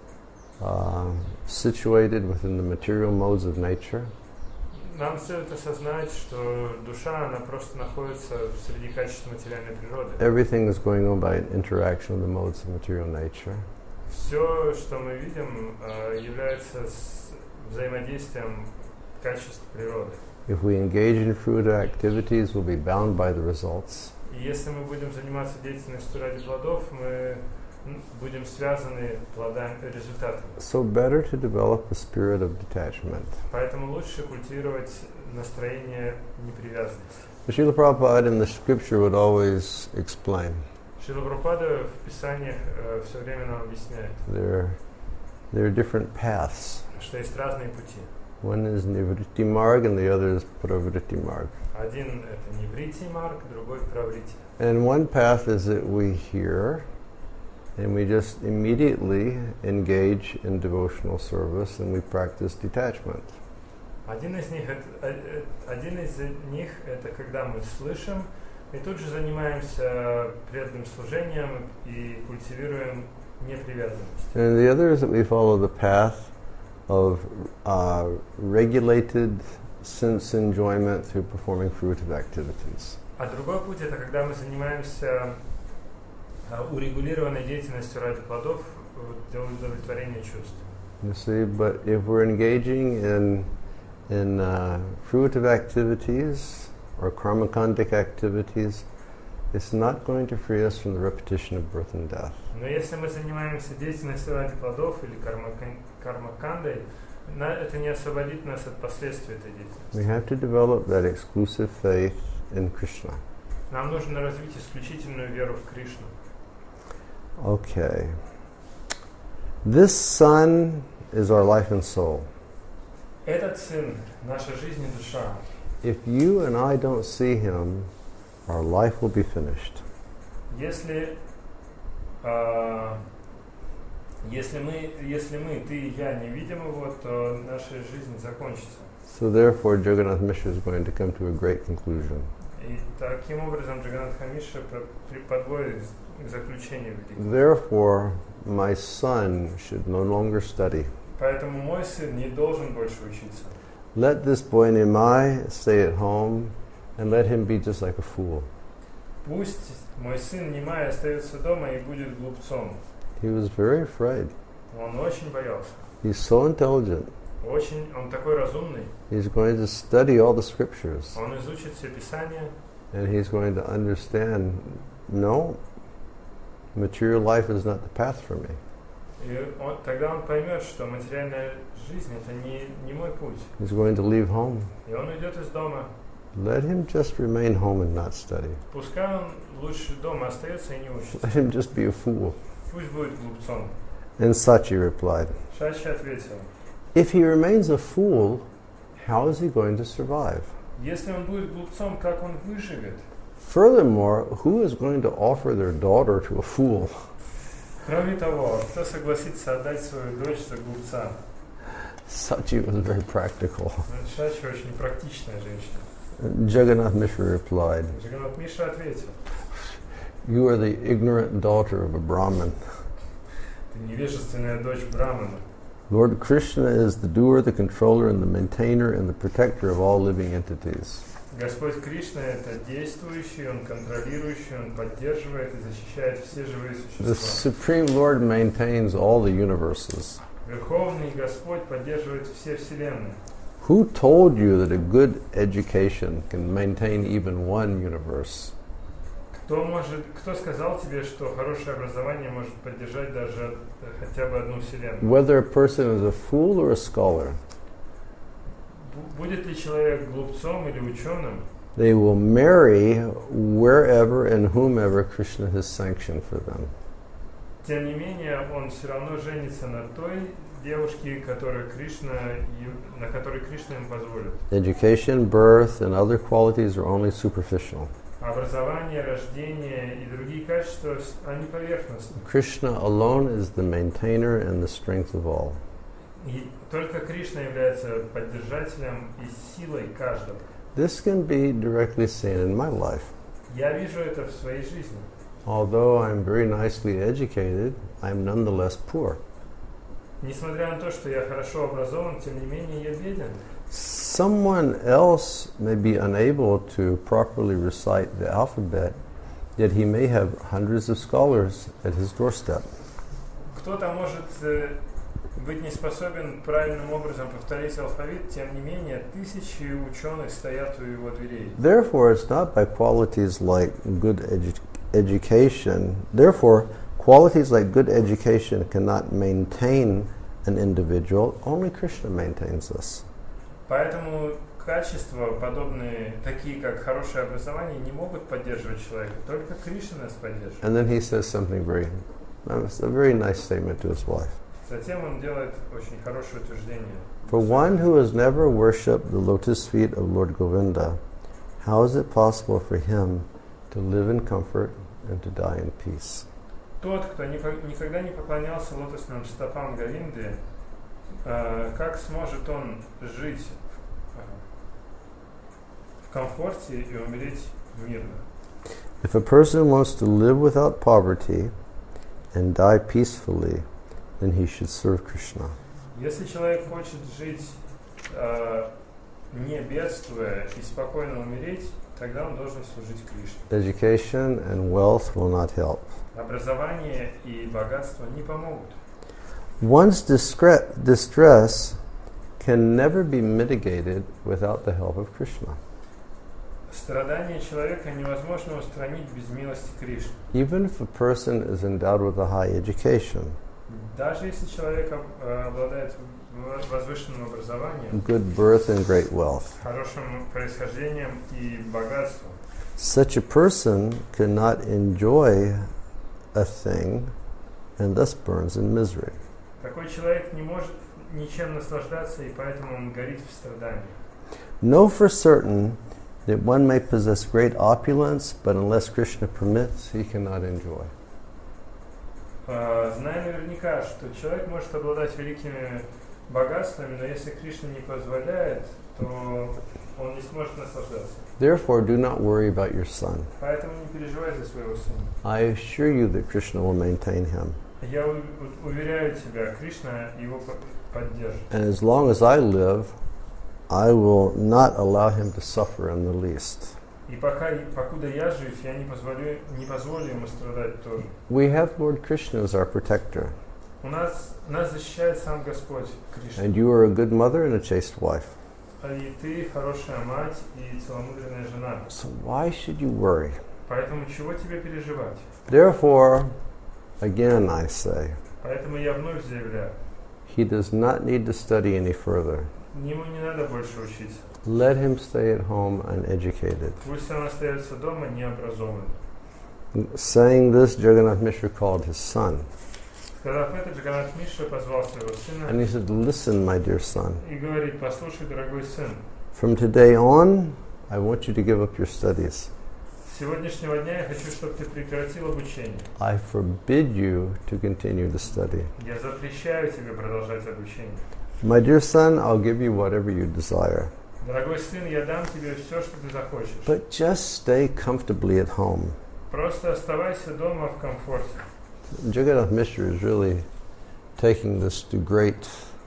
uh, situated within the material modes of nature. Нам следует осознать, что душа, она просто находится среди качеств материальной природы. Everything is going on by an interaction of the modes of material nature. Все, что мы видим, э, является с взаимодействием качеств природы. If we engage in fruitive activities, we'll be bound by the results. И если мы будем заниматься деятельностью ради плодов, мы м, будем связаны плодами, результатами. So better to develop a spirit of detachment. Поэтому лучше культивировать настроение непривязанности. Srila Prabhupada in the scripture would always explain Шрила Прабхупада в Писаниях э, все время нам объясняет, there, there are different paths. что есть разные пути. One is Nivritti Marg and the other is Pravritti Marg. Один это Ниврити Марг, другой Праврити. And one path is that we hear and we just immediately engage in devotional service and we practice detachment. Один из них это, э, э, один из них это когда мы слышим и тут же занимаемся преданным служением и культивируем непривязанность. And the other is that we follow the path of uh, regulated sense enjoyment through performing fruitive activities. А другой путь это когда мы занимаемся э, урегулированной деятельностью ради плодов э, для удовлетворения чувств. You see, but if we're engaging in in uh, fruitive activities or karmakandic activities, it's not going to free us from the repetition of birth and death. Но если мы занимаемся деятельностью ради плодов или кармакан- кармакандой, на- это не освободит нас от последствий этой деятельности. We have to develop that exclusive faith in Krishna. Нам нужно развить исключительную веру в Кришну. Okay. This sun is our life and soul. Этот сын, наша жизнь и душа. If you and I don't see him, our life will be finished. Если, э, если мы, если мы, ты и я не видим его, то наша жизнь закончится. So therefore, Jagannath Mishra is going to come to a great conclusion. И таким образом Джаганатха Мишра подводит к заключению великого. Therefore, my son should no longer study. Поэтому мой сын не должен больше учиться. Let this boy Nimai stay at home and let him be just like a fool. Пусть мой сын Нимай остается дома и будет глупцом. He was very afraid. Он очень боялся. He's so intelligent. Очень, он такой разумный. He's going to study all the scriptures Он изучит все Писания, and he's going to understand, no, material life is not the path for me. и он, тогда он поймет, что материальная жизнь это не, не мой путь. He's going to leave home. И он уйдет из дома. Let him just remain home and not study. Пускай он лучше дома остается и не учится. Let him just be a fool. Пусть будет глупцом. And Sachi replied, Шачи ответил, if he remains a fool, how is he going to survive? если он будет глупцом, как он выживет? Furthermore, who is going to offer their daughter to a fool? Кроме того, кто согласится отдать свою дочь за глупца? Sachi was very practical. Шачи очень практичная женщина. Jagannath Mishra replied, Джаганат Мишра ответил, you are the ignorant daughter of a Brahmin. ты невежественная дочь Брахмана. Lord Krishna is the doer, the controller, and the maintainer and the protector of all living entities. Господь Кришна это действующий, Он контролирующий, Он поддерживает и защищает все живые The существа. Supreme Lord maintains all the universes. Верховный Господь поддерживает все вселенные. Who told you that a good education can maintain even one universe? Кто может, кто сказал тебе, что хорошее образование может поддержать даже э, хотя бы одну вселенную? Whether a person is a fool or a scholar, Бу- Будет ли человек глупцом или ученым? they will marry wherever and whomever Krishna has sanctioned for them. тем не менее, он все равно женится на той девушке, которую Кришна, ю- на которой Кришна ему позволит. Education, birth, and other qualities are only superficial. Образование, рождение и другие качества, с- они поверхностны. Krishna alone is the maintainer and the strength of all. И только Кришна является поддержателем и силой каждого. This can be directly seen in my life. Я вижу это в своей жизни. Although I'm very nicely educated, I'm nonetheless poor. Несмотря на то, что я хорошо образован, тем не менее я беден. Someone else may be unable to properly recite the alphabet, yet he may have hundreds of scholars at his doorstep. Кто-то может э, быть не способен правильным образом повторить алфавит, тем не менее тысячи ученых стоят у его дверей. Therefore, it's not by qualities like good edu- education. Therefore, qualities like good education cannot maintain an individual. Only Krishna maintains us. Поэтому качества, подобные, такие как хорошее образование, не могут поддерживать человека. Только Кришна нас поддерживает. And then he says something very, it's a very nice statement to his wife. Затем он делает очень хорошее утверждение. For one who has never worshipped the lotus feet of Lord Govinda, how is it possible for him to live in comfort and to die in peace? Тот, кто не по- никогда не поклонялся лотосным стопам Говинды, э, как сможет он жить э, в комфорте и умереть мирно? If a person wants to live without poverty and die peacefully, then he should serve Krishna. Если человек хочет жить э, не бедствуя и спокойно умереть, тогда он должен служить Кришне. Education and wealth will not help. Образование и богатство не помогут. One's discre- distress can never be mitigated without the help of Krishna. Страдания человека невозможно устранить без милости Кришны. Even if a person is endowed with a high education, Даже если человек э, обладает в- возвышенным образованием, good birth and great wealth, хорошим происхождением и богатством, such a person cannot enjoy a thing and thus burns in misery. такой человек не может ничем наслаждаться, и поэтому он горит в страдании. Know for certain that one may possess great opulence, but unless Krishna permits, he cannot enjoy. Э, Знай наверняка, что человек может обладать великими богатствами, но если Кришна не позволяет, то он не сможет наслаждаться. Therefore, do not worry about your son. Поэтому не переживай за своего сына. I assure you that Krishna will maintain him. Я у- у- уверяю тебя, Кришна его по- поддержит. And as long as I live, I will not allow him to suffer in the least. И пока, покуда я жив, я не позволю, не позволю ему страдать тоже. We have Lord Krishna as our protector, У нас, нас защищает сам Господь Кришна. and you are a good mother and a chaste wife. И ты хорошая мать и целомудренная жена. So why should you worry? Поэтому чего тебе переживать? Therefore, again I say, Поэтому я вновь заявляю, he does not need to study any further. ему не надо больше учиться. Let him stay at home uneducated. Пусть он остается дома необразованным. Saying this, Jagannath Mishra called his son, Сказав это, Джаганнат Мишра позвал своего and сына he said, "Listen, my dear son, и говорит: послушай, дорогой сын, from today on, I want you to give up your studies. с сегодняшнего дня я хочу, чтобы ты прекратил обучение. I forbid you to continue to study. Я запрещаю тебе продолжать обучение. My dear son, I'll give you whatever you desire, Дорогой сын, я дам тебе все, что ты захочешь. but just stay comfortably at home." Просто оставайся дома в комфорте. Jagannath Mishra is really taking this to great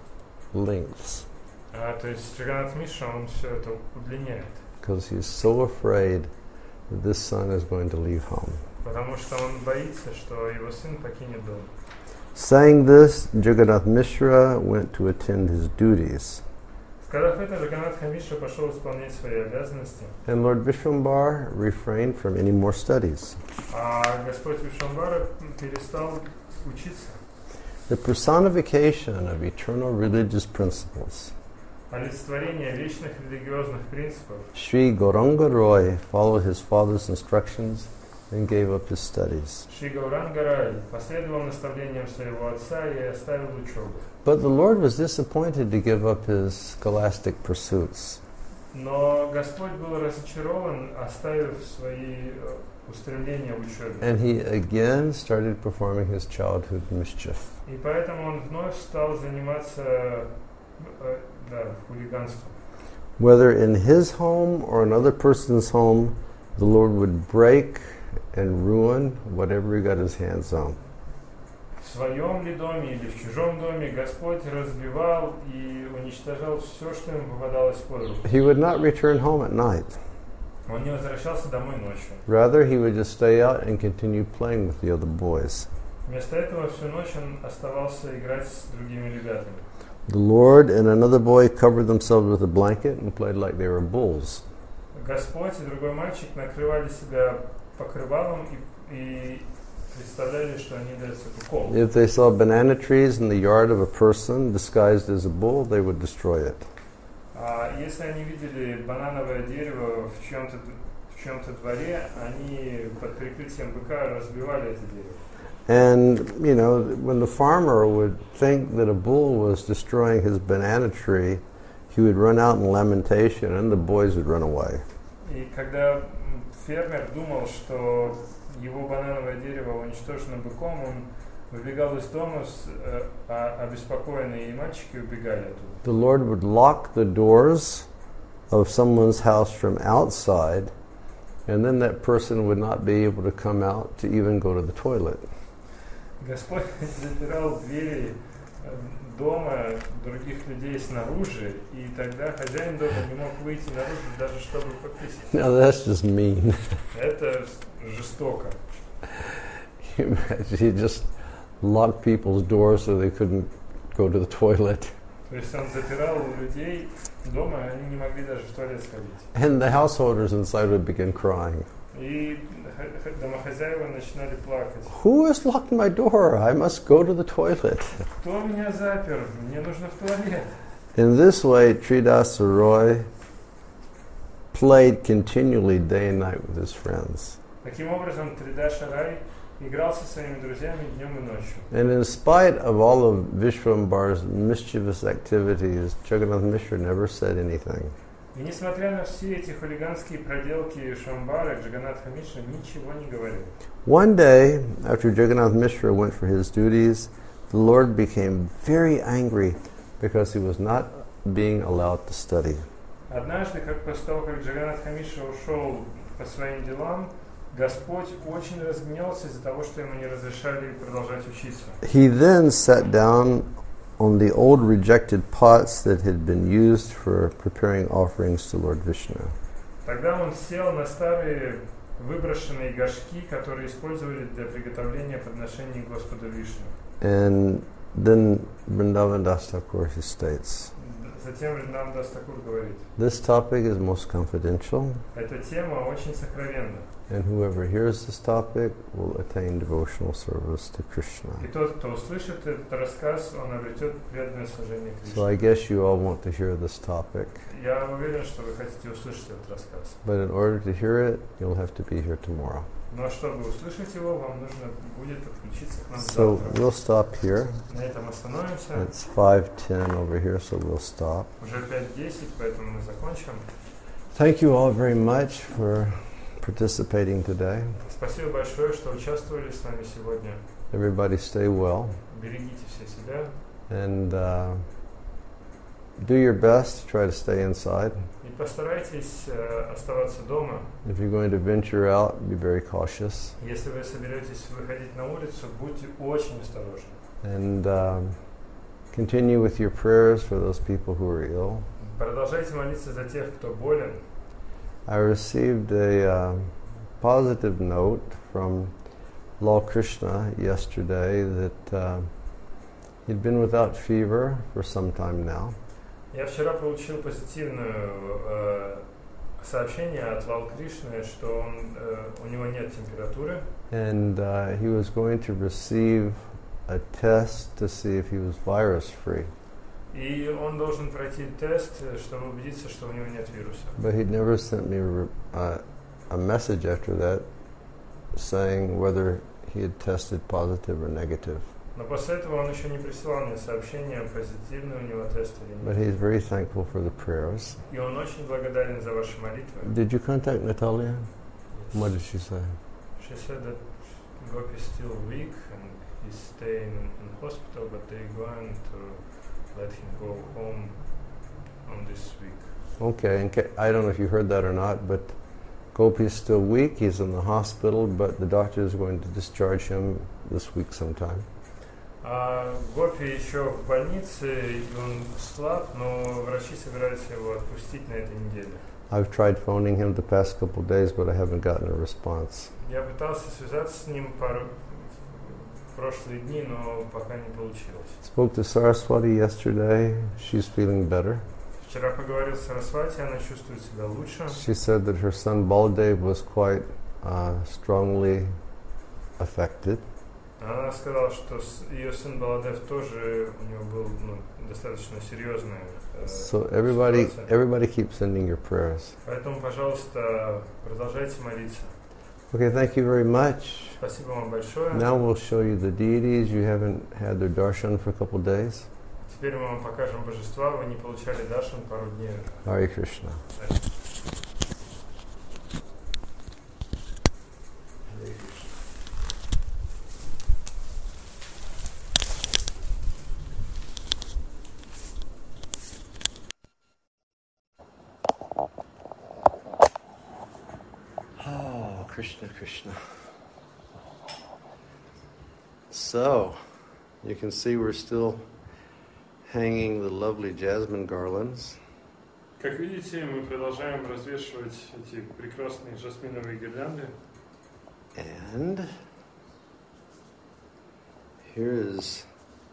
lengths А, то есть Джаганнат Мишра, он все это удлиняет. because he's so afraid that this son is going to leave home. Потому что он боится, что его сын покинет дом. Saying this, Jagannath Mishra went to attend his duties. Сказав это, Джаганнат Мишра пошел исполнять свои обязанности. And Lord Vishwambar refrained from any more studies. А Господь Вишвамбара перестал учиться. The personification of eternal religious principles, Олицетворение вечных религиозных принципов. Sri Gauranga Roy followed his father's instructions and gave up his studies. Шри Гауранга Рай последовал наставлениям своего отца и оставил учебу. But the Lord was disappointed to give up his scholastic pursuits. Но Господь был разочарован, оставив свои э, устремления в учебе. And he again started performing his childhood mischief. И поэтому он вновь стал заниматься э, да, хулиганством. Whether in his home or another person's home, the Lord would break and ruin whatever he got his hands on. В своем ли доме или в чужом доме Господь разбивал и уничтожал все, что ему попадалось под руку. He would not return home at night. Он не возвращался домой ночью. Rather, he would just stay out and continue playing with the other boys. Вместо этого всю ночь он оставался играть с другими ребятами. The Lord and another boy covered themselves with a blanket and played like they were bulls. Господь и другой мальчик накрывали себя покрывалом и, и представляли, что они даются кукол. If they saw banana trees in the yard of a person disguised as a bull, they would destroy it. А если они видели банановое дерево в чьем-то в чьем-то дворе, они под прикрытием быка разбивали это дерево. And, you know, when the farmer would think that a bull was destroying his banana tree, he would run out in lamentation and the boys would run away. И когда фермер думал, что его банановое дерево уничтожено быком, он выбегал из дома, с, э, а обеспокоенные мальчики убегали оттуда. The Lord would lock the doors of someone's house from outside, and then that person would not be able to come out to even go to the toilet. Господь запирал двери дома других людей снаружи, и тогда хозяин дома не мог выйти наружу, даже чтобы пописать. Now that's just mean. Это жестоко. You imagine, he just locked people's doors so they couldn't go to the toilet. То есть он запирал людей дома, они не могли даже в туалет сходить. And the householders inside would begin crying. И домохозяева начинали плакать. Who has locked my door? I must go to the toilet. Кто меня запер? Мне нужно в туалет. In this way, Tridasa Roy played continually day and night with his friends. Таким образом, Тридаса Рай играл со своими друзьями днем и ночью. And in spite of all of Vishwambar's mischievous activities, Jagannath Mishra never said anything. И несмотря на все эти хулиганские проделки Шамбара, Джаганнатха Мишра ничего не говорил. One day, after Jagannath Mishra went for his duties, the Lord became very angry because he was not being allowed to study. Однажды, как после того, как Джаганнатха Мишра ушел по своим делам, Господь очень разгневался из-за того, что ему не разрешали продолжать учиться. He then sat down on the old rejected pots that had been used for preparing offerings to Lord Vishnu. Тогда он сел на старые выброшенные горшки, которые использовали для приготовления подношений Господу Вишну. And then Vrindavan Das Thakur, he states, Затем Вриндаван Дас Такур говорит, this topic is most confidential, эта тема очень сокровенна. and whoever hears this topic will attain devotional service to Krishna. И тот, кто услышит этот рассказ, он обретет преданное служение Кришне. So I guess you all want to hear this topic, Я уверен, что вы хотите услышать этот рассказ. but in order to hear it, you'll have to be here tomorrow. Но чтобы услышать его, вам нужно будет подключиться к нам So завтра. we'll stop here. На этом остановимся. It's five ten over here, so we'll stop. Уже пять десять, поэтому мы закончим. Thank you all very much for participating today. Спасибо большое, что участвовали с нами сегодня. Everybody stay well, Берегите все себя and uh, do your best to try to stay inside. и постарайтесь э, оставаться дома. If you're going to venture out, be very cautious. Если вы соберетесь выходить на улицу, будьте очень осторожны. And um, continue with your prayers for those people who are ill. Продолжайте молиться за тех, кто болен. I received a uh, positive note from Lal Krishna yesterday that uh, he'd been without fever for some time now. Я вчера получил позитивное э, сообщение от Лал Кришны, что он, э, у него нет температуры. And uh, he was going to receive a test to see if he was virus free. И он должен пройти тест, чтобы убедиться, что у него нет вируса. But he'd never sent me a, re- uh, a message after that saying whether he had tested positive or negative. Но после этого он еще не присылал мне сообщение, позитивный у него тест или But нет. he's very thankful for the prayers. И он очень благодарен за ваши молитвы. Did you contact Natalia? What did she say? She said that Gopi is still weak and he's staying in hospital, but they're going to let him go home on this week. Okay, and ca- I don't know if you heard that or not, but Gopi is still weak. He's in the hospital, but the doctor is going to discharge him this week sometime. А Гопи еще в больнице, и он слаб, но врачи собираются его отпустить на этой неделе. I've tried phoning him the past couple of days, but I haven't gotten a response. Я пытался связаться с ним пару в прошлые дни, но пока не получилось. Spoke to Saraswati yesterday. She's feeling better. Вчера поговорил с Сарасвати, она чувствует себя лучше. She said that her son Baldev was quite uh, strongly affected. Она сказала, что ее сын Баладев тоже у него был ну, достаточно серьезный. Э, So everybody, ситуация. everybody keep sending your prayers. Поэтому, пожалуйста, продолжайте молиться. Okay, thank you very much. Спасибо вам большое. Now we'll show you the deities. You haven't had their darshan for a couple of days. Теперь мы вам покажем божества. Вы не получали даршан пару дней. Hare Krishna. Hare Krishna. Oh, Krishna, Krishna. So, you can see we're still hanging the lovely jasmine garlands. Как видите, мы продолжаем развешивать эти прекрасные жасминовые гирлянды. And here is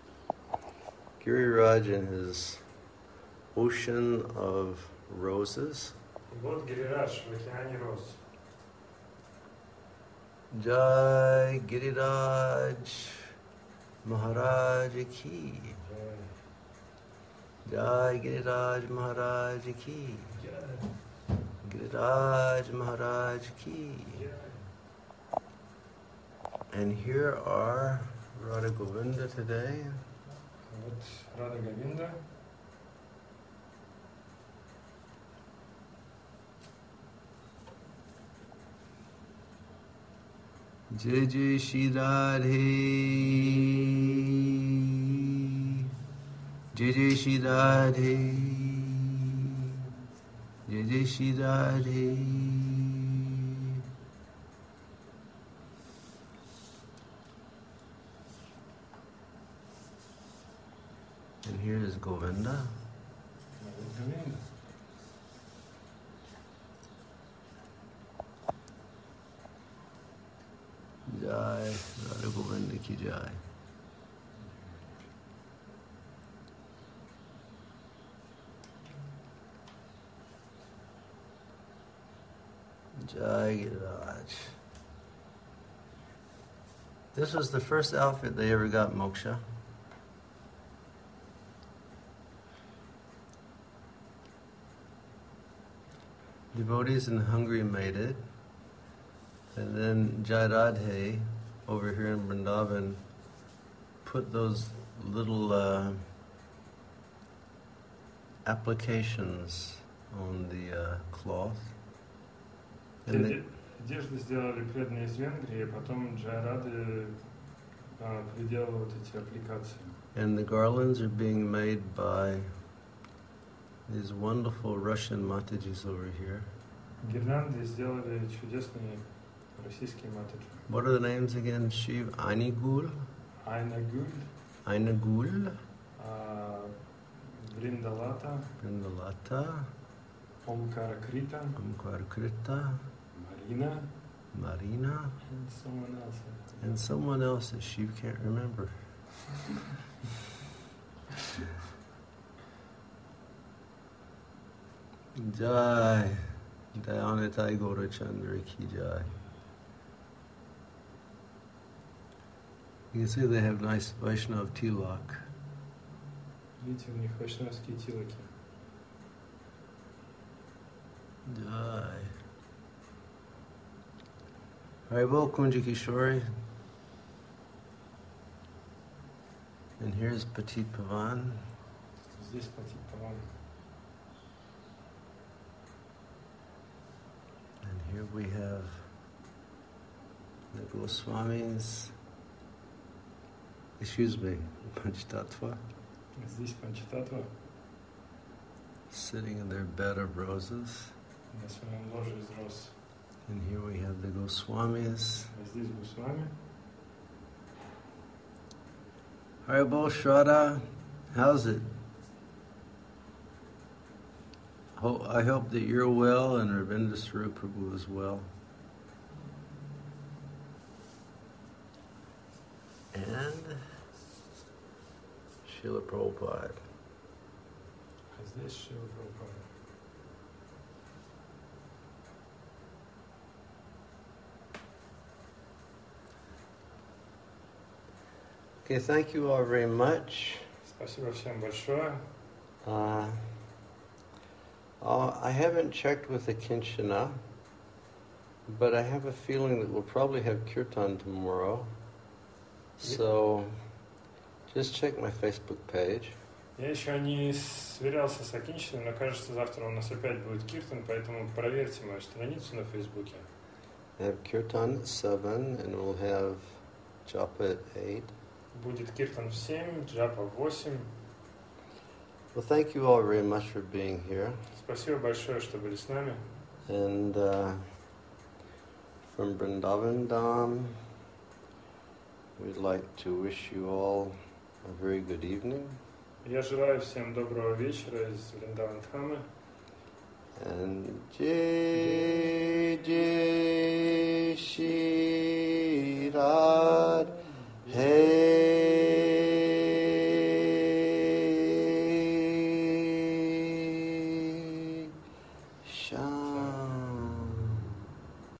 Giriraj and his ocean of roses. И вот Гирирадж в океане роз. Jai Giriraj Maharaj ki. Jai Giriraj Maharaj ki. Giriraj Maharaj ki. And here are Radha Govinda today. Вот Рада Говинда. Jai Jai Shri Radhe. Jai Jai Shri Radhe. Jai Jai Shri Radhe. And here is Govinda. Вот Говинда. Jai Radha Govinda ki jai. Jai Giriraj. This was the first outfit they ever got moksha. Devotees in Hungary made it. And then Jai Radhe, over here in Vrindavan, put those little uh, applications on the uh, cloth. And they, Одежду сделали преданные из Венгрии, а потом Джайрады а, приделал вот эти аппликации. and the garlands are being made by these wonderful Russian Matajis over here. Гирлянды сделали чудесные российские матаджи. What are the names again? Shiv Ainigul, Айна Гуль, Ainagul, а, Вриндалата, Brindalata, Омкара Крита, Amkarkrita, Марина, Marina, and someone else. and someone else that Shiv can't remember. Jai, Dayanitai Gaurachandra ki jai. You can see they have nice Vaishnav tilak. Видите, у них вайшнавские тилоки. Jai. Haribol Kunja Kishori. And here's Petit Pavan. Здесь Патит Паван. And here we have the Goswamis. Excuse me, Panchtattva. Здесь Панчататва Sitting in their bed of roses. на своем ложе из роз. And here we have the Goswamis. А здесь Госвами. Haribol Shraddha, how's it? Ho- I hope that you're well and Ravinda Sarup Prabhu is well. And Srila Prabhupada. А здесь Шрила Прабхупада. Okay, thank you all very much. Спасибо всем большое. Uh, uh, I haven't checked with the Kinshana, but I have a feeling that we'll probably have kirtan tomorrow. So just check my Facebook page. Я еще не сверялся с Акинчиной, но кажется, завтра у нас опять будет киртан, поэтому проверьте мою страницу на Фейсбуке. I have kirtan at seven, and we'll have japa at eight. Будет киртан в семь, джапа в восемь. Well, thank you all very much for being here. Спасибо большое, что были с нами. And uh, from Vrindavan Dham, we'd like to wish you all a very good evening. Я желаю всем доброго вечера из Вриндаван-Дхамы. And Jai Jai